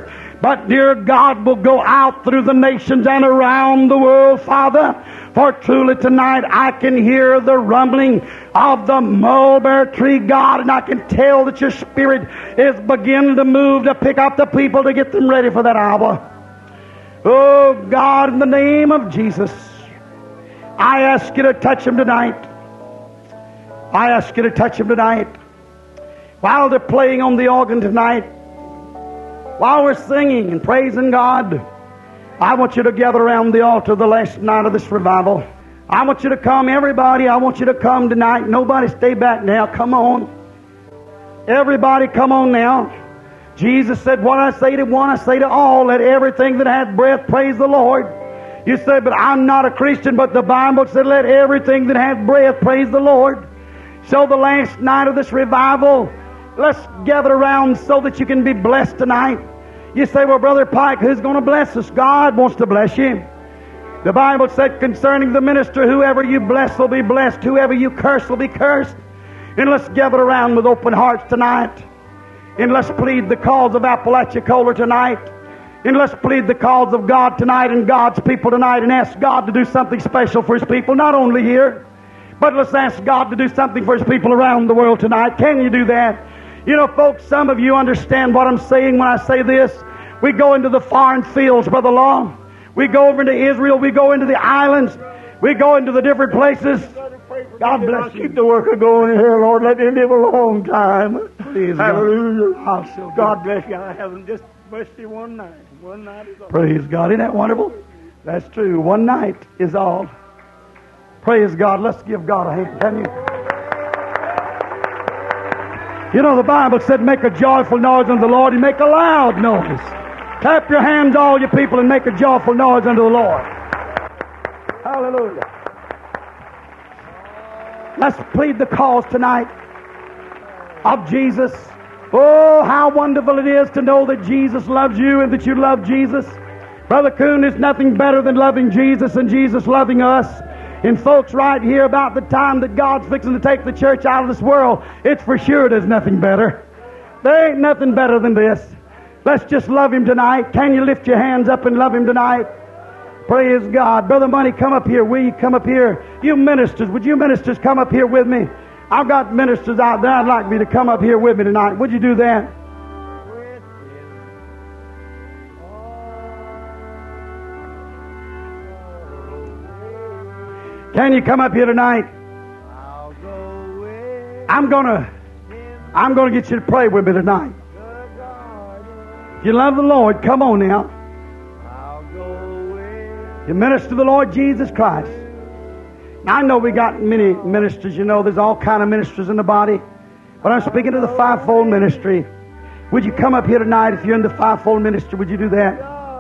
But, dear God, will go out through the nations and around the world, Father. For truly tonight I can hear the rumbling of the mulberry tree, God, and I can tell that your Spirit is beginning to move to pick up the people to get them ready for that hour. Oh, God, in the name of Jesus, I ask you to touch them tonight. I ask you to touch them tonight. While they're playing on the organ tonight, while we're singing and praising God, I want you to gather around the altar the last night of this revival. I want you to come, everybody. I want you to come tonight. Nobody stay back now. Come on. Everybody come on now. Jesus said, what I say to one, I say to all. Let everything that hath breath praise the Lord. You say, but I'm not a Christian. But the Bible said, let everything that hath breath praise the Lord. So the last night of this revival, let's gather around so that you can be blessed tonight. You say, well, Brother Pike, who's going to bless us? God wants to bless you. The Bible said concerning the minister, whoever you bless will be blessed. Whoever you curse will be cursed. And let's gather around with open hearts tonight. And let's plead the cause of Apalachicola tonight. And let's plead the cause of God tonight and God's people tonight and ask God to do something special for His people, not only here, but let's ask God to do something for His people around the world tonight. Can you do that? You know, folks, some of you understand what I'm saying when I say this. We go into the foreign fields, Brother Law. We go over into Israel. We go into the islands. We go into the different places. God bless you. Keep the worker going here, Lord. Let him live a long time. Please, hallelujah. God. God bless you. I haven't just blessed you one night. One night is all. Praise God. Isn't that wonderful? That's true. One night is all. Praise God. Let's give God a hand. Can you? You know, the Bible said, make a joyful noise unto the Lord and make a loud noise. Clap your hands, all you people, and make a joyful noise unto the Lord. Hallelujah. Let's plead the cause tonight of Jesus. Oh, how wonderful it is to know that Jesus loves you and that you love Jesus. Brother Coon, there's nothing better than loving Jesus and Jesus loving us. And folks, right here about the time that God's fixing to take the church out of this world, it's for sure there's nothing better. There ain't nothing better than this. Let's just love Him tonight. Can you lift your hands up and love Him tonight? Praise God. Brother Money, come up here. Will you come up here? You ministers, would you ministers come up here with me? I've got ministers out there. I'd like me to come up here with me tonight. Would you do that? Can you come up here tonight? I'm gonna I'm gonna get you to pray with me tonight. If you love the Lord, come on now. You minister to the Lord Jesus Christ. Now, I know we got many ministers, you know, there's all kind of ministers in the body. But I'm speaking to the fivefold ministry. Would you come up here tonight if you're in the fivefold ministry? Would you do that?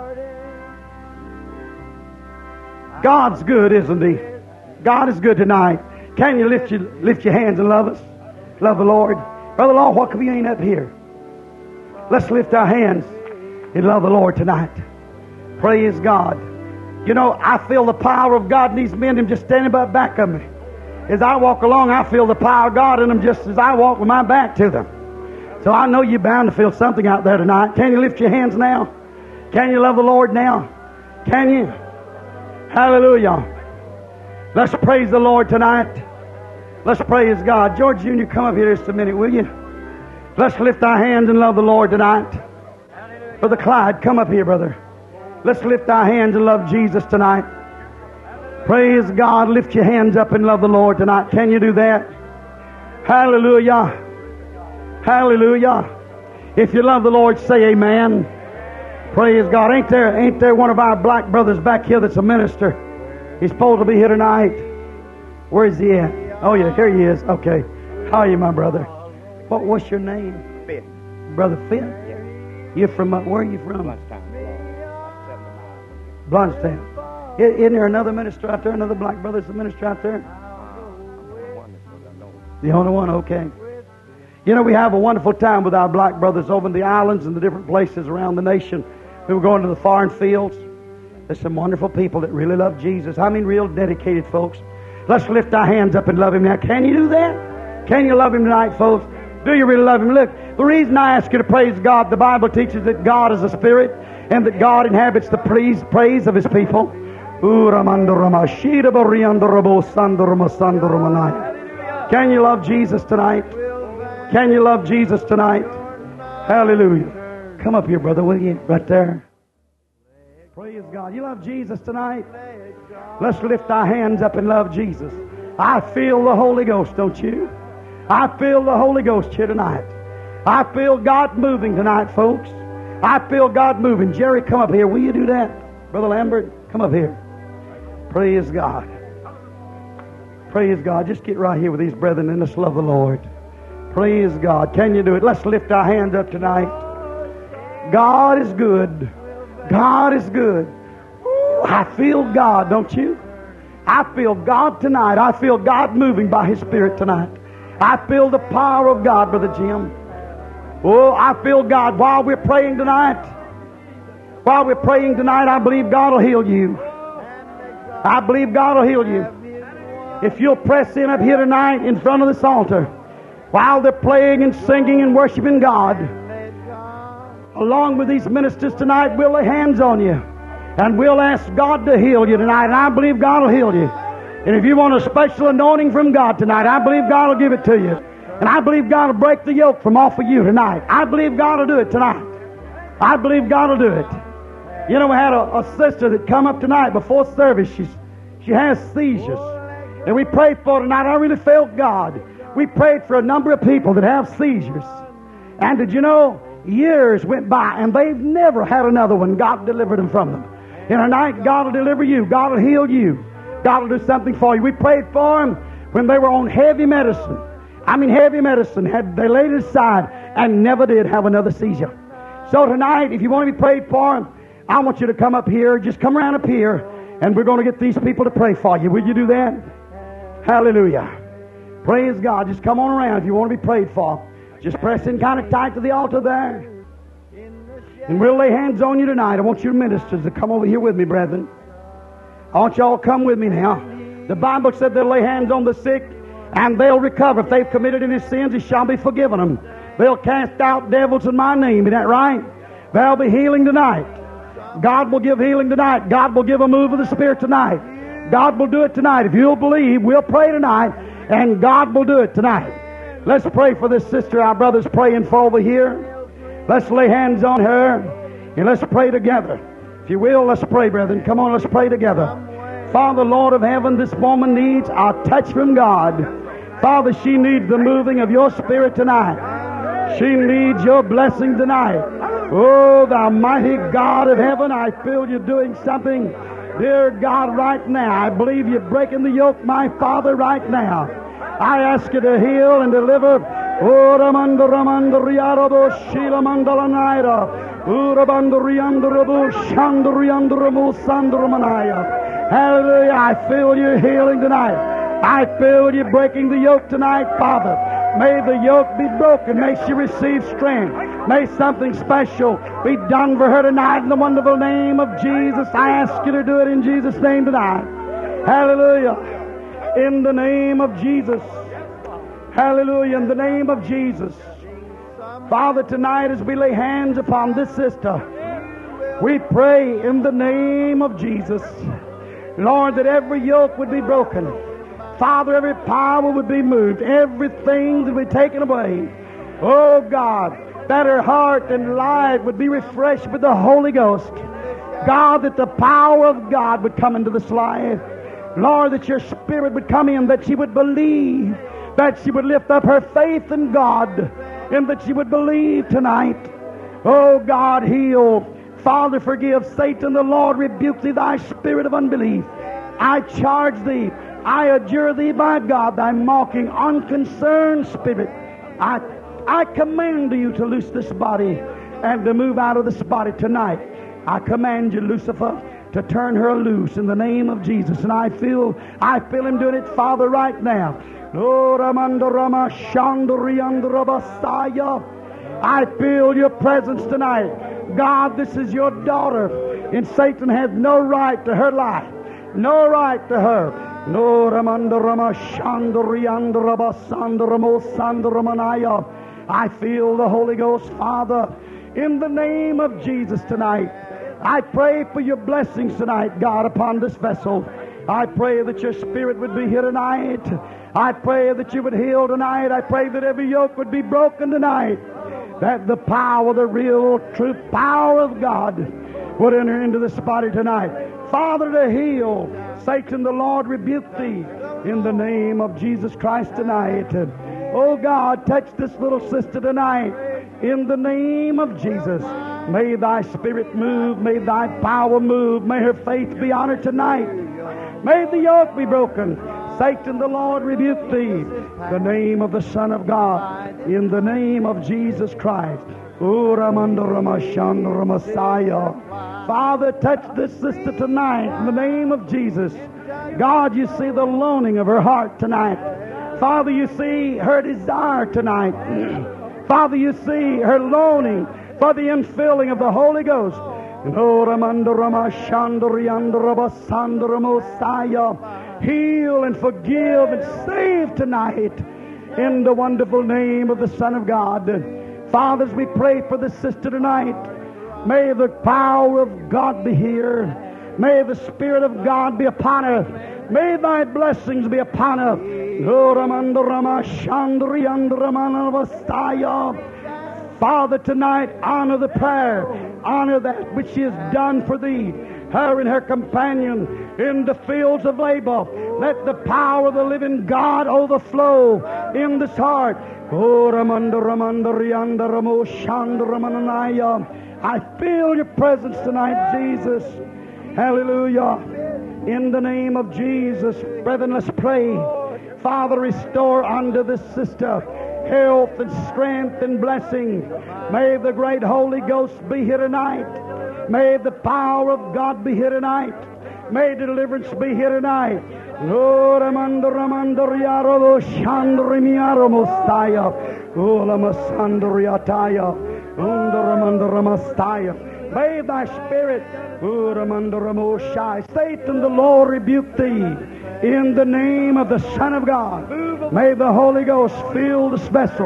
God's good, isn't He? God is good tonight. Can you lift your, lift your hands and love us? Love the Lord. Brother Law, what come you ain't up here? Let's lift our hands and love the Lord tonight. Praise God. You know, I feel the power of God in these men. Them just standing by back of me. As I walk along, I feel the power of God in them just as I walk with my back to them. So I know you're bound to feel something out there tonight. Can you lift your hands now? Can you love the Lord now? Can you? Hallelujah. Let's praise the Lord tonight. Let's praise God. George Junior, come up here just a minute, will you? Let's lift our hands and love the Lord tonight. Brother Clyde, come up here, brother. Let's lift our hands and love Jesus tonight. Praise God. Lift your hands up and love the Lord tonight. Can you do that? Hallelujah. Hallelujah. If you love the Lord, say amen. Praise God. Ain't there, ain't there one of our black brothers back here that's a minister? He's supposed to be here tonight. Where is he at? Oh, yeah, here he is. Okay. How are you, my brother? What, what's your name? Fifth. Brother Fifth? You're from, uh, where are you from? Blanchetown. Isn't there another minister out there? Another black brother that's a minister out there? The only one? Okay. You know, we have a wonderful time with our black brothers over in the islands and the different places around the nation. We were going to the foreign fields. There's some wonderful people that really love Jesus. I mean, real dedicated folks. Let's lift our hands up and love Him now. Can you do that? Can you love Him tonight, folks? Do you really love Him? Look, the reason I ask you to praise God, the Bible teaches that God is a spirit. and that God inhabits the praise, praise of His people. Can you love Jesus tonight? Can you love Jesus tonight? Hallelujah. Come up here, brother, will you? Right there. Praise God. You love Jesus tonight? Let's lift our hands up and love Jesus. I feel the Holy Ghost, don't you? I feel the Holy Ghost here tonight. I feel God moving tonight, folks. I feel God moving. Jerry, come up here. Will you do that? Brother Lambert, come up here. Praise God. Praise God. Just get right here with these brethren and let's love the Lord. Praise God. Can you do it? Let's lift our hands up tonight. God is good. God is good. Ooh, I feel God, don't you? I feel God tonight. I feel God moving by His Spirit tonight. I feel the power of God, Brother Jim. Oh, I feel God. While we're praying tonight, while we're praying tonight, I believe God will heal you. I believe God will heal you. If you'll press in up here tonight in front of this altar, while they're playing and singing and worshiping God, along with these ministers tonight, we'll lay hands on you. And we'll ask God to heal you tonight. And I believe God will heal you. And if you want a special anointing from God tonight, I believe God will give it to you. And I believe God will break the yoke from off of you tonight. I believe God will do it tonight. I believe God will do it. You know, we had a, a sister that come up tonight before service. She's, she has seizures. And we prayed for her tonight. I really felt God. We prayed for a number of people that have seizures. And did you know, years went by and they've never had another one. God delivered them from them. In tonight, God will deliver you. God will heal you. God will do something for you. We prayed for them when they were on heavy medicine. I mean heavy medicine. Had they laid it aside and never did have another seizure. So tonight, if you want to be prayed for, I want you to come up here. Just come around up here and we're going to get these people to pray for you. Will you do that? Hallelujah. Praise God. Just come on around if you want to be prayed for. Just press in kind of tight to the altar there. And we'll lay hands on you tonight. I want your ministers to come over here with me, brethren. I want you all to come with me now. The Bible said they'll lay hands on the sick and they'll recover. If they've committed any sins, it shall be forgiven them. They'll cast out devils in my name. Is that right? There'll be healing tonight. God will give healing tonight. God will give a move of the Spirit tonight. God will do it tonight. If you'll believe, we'll pray tonight and God will do it tonight. Let's pray for this sister our brother's praying for over here. Let's lay hands on her and let's pray together. If you will, let's pray, brethren. Come on, let's pray together. Father, Lord of heaven, this woman needs a touch from God. Father, she needs the moving of your Spirit tonight. She needs your blessing tonight. Oh, thou mighty God of heaven, I feel you doing something. Dear God, right now, I believe you're breaking the yoke, my Father, right now. I ask you to heal and deliver. Hallelujah. I feel you healing tonight. I feel you breaking the yoke tonight, Father. May the yoke be broken. May she receive strength. May something special be done for her tonight in the wonderful name of Jesus. I ask you to do it in Jesus' name tonight. Hallelujah. In the name of Jesus. Hallelujah. In the name of Jesus. Father, tonight as we lay hands upon this sister, we pray in the name of Jesus, Lord, that every yoke would be broken. Father, every power would be moved. Everything would be taken away. Oh God, that her heart and life would be refreshed with the Holy Ghost. God, that the power of God would come into this life. Lord, that your Spirit would come in, that she would believe, that she would lift up her faith in God, and that she would believe tonight. Oh God, heal. Father, forgive. Satan, the Lord rebuke thee, thy spirit of unbelief. I charge thee, I adjure thee by God, thy mocking, unconcerned spirit. I, I command you to loose this body and to move out of this body tonight. I command you, Lucifer, to turn her loose in the name of Jesus. And I feel, I feel him doing it, Father, right now. I feel your presence tonight. God, this is your daughter, and Satan has no right to her life. No right to her. No I feel the Holy Ghost, Father, in the name of Jesus tonight. I pray for your blessings tonight, God, upon this vessel. I pray that your Spirit would be here tonight. I pray that you would heal tonight. I pray that every yoke would be broken tonight. That the power, the real, true power of God would enter into this body tonight. Father, to heal. Satan, the Lord rebuke thee in the name of Jesus Christ tonight. Oh God, touch this little sister tonight in the name of Jesus. May thy Spirit move. May thy power move. May her faith be honored tonight. May the yoke be broken. Satan, the Lord rebuke thee. The name of the Son of God. In the name of Jesus Christ. Father, touch this sister tonight in the name of Jesus. God, you see the longing of her heart tonight. Father, you see her desire tonight. Father, you see her longing for the infilling of the Holy Ghost. Heal and forgive and save tonight in the wonderful name of the Son of God. Fathers, we pray for the sister tonight. May the power of God be here. May the Spirit of God be upon her. May thy blessings be upon her. Father, tonight, honor the prayer. Honor that which she has done for thee. Her and her companion in the fields of labor. Let the power of the living God overflow in this heart. I feel your presence tonight, Jesus. Hallelujah. In the name of Jesus, brethren, let's pray. Father, restore unto this sister health and strength and blessing. May the great Holy Ghost be here tonight. May the power of God be here tonight. May deliverance be here tonight. Lord, Amanda Ramanda Riaro Shandrimiaro Mostaya. Ula Masandriataya. Undaramanda Ramastaya. May thy Spirit, Satan, the Lord rebuke thee in the name of the Son of God. May the Holy Ghost fill this vessel.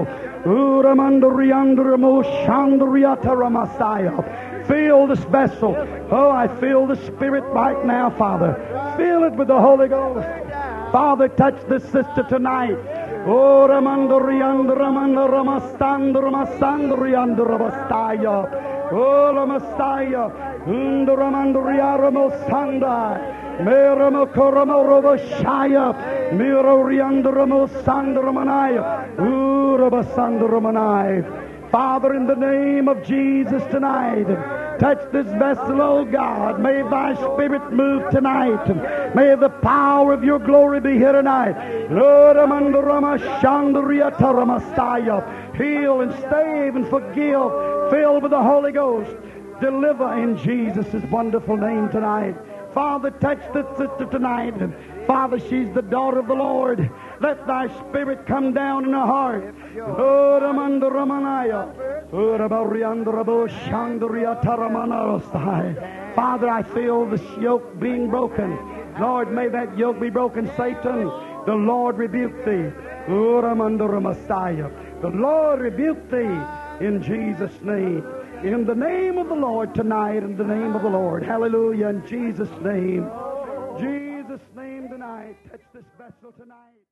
Fill this vessel. Oh, I feel the Spirit right now, Father. Fill it with the Holy Ghost. Father, touch this sister tonight. Oh, Ramanda Rianda Ramanda Ramastanda Ramasanda Rianda Ramastaya. Oh, Ramastaya. Undaramanda Riaramo Sanda. Meramo Koramo Roboshaya. Miro Rianda Ramo Sanda Ramanaya. Urabasanda Ramanai. Father, in the name of Jesus tonight, touch this vessel, oh God. May thy Spirit move tonight. May the power of your glory be here tonight. Heal and save and forgive. Fill with the Holy Ghost. Deliver in Jesus' wonderful name tonight. Father, touch this sister tonight. Father, she's the daughter of the Lord. Let thy Spirit come down in her heart. Father, I feel this yoke being broken. Lord, may that yoke be broken. Satan, the Lord rebuke thee. The Lord rebuke thee in Jesus' name. In the name of the Lord tonight, in the name of the Lord. Hallelujah, in Jesus' name. Jesus' name tonight. Touch this vessel tonight.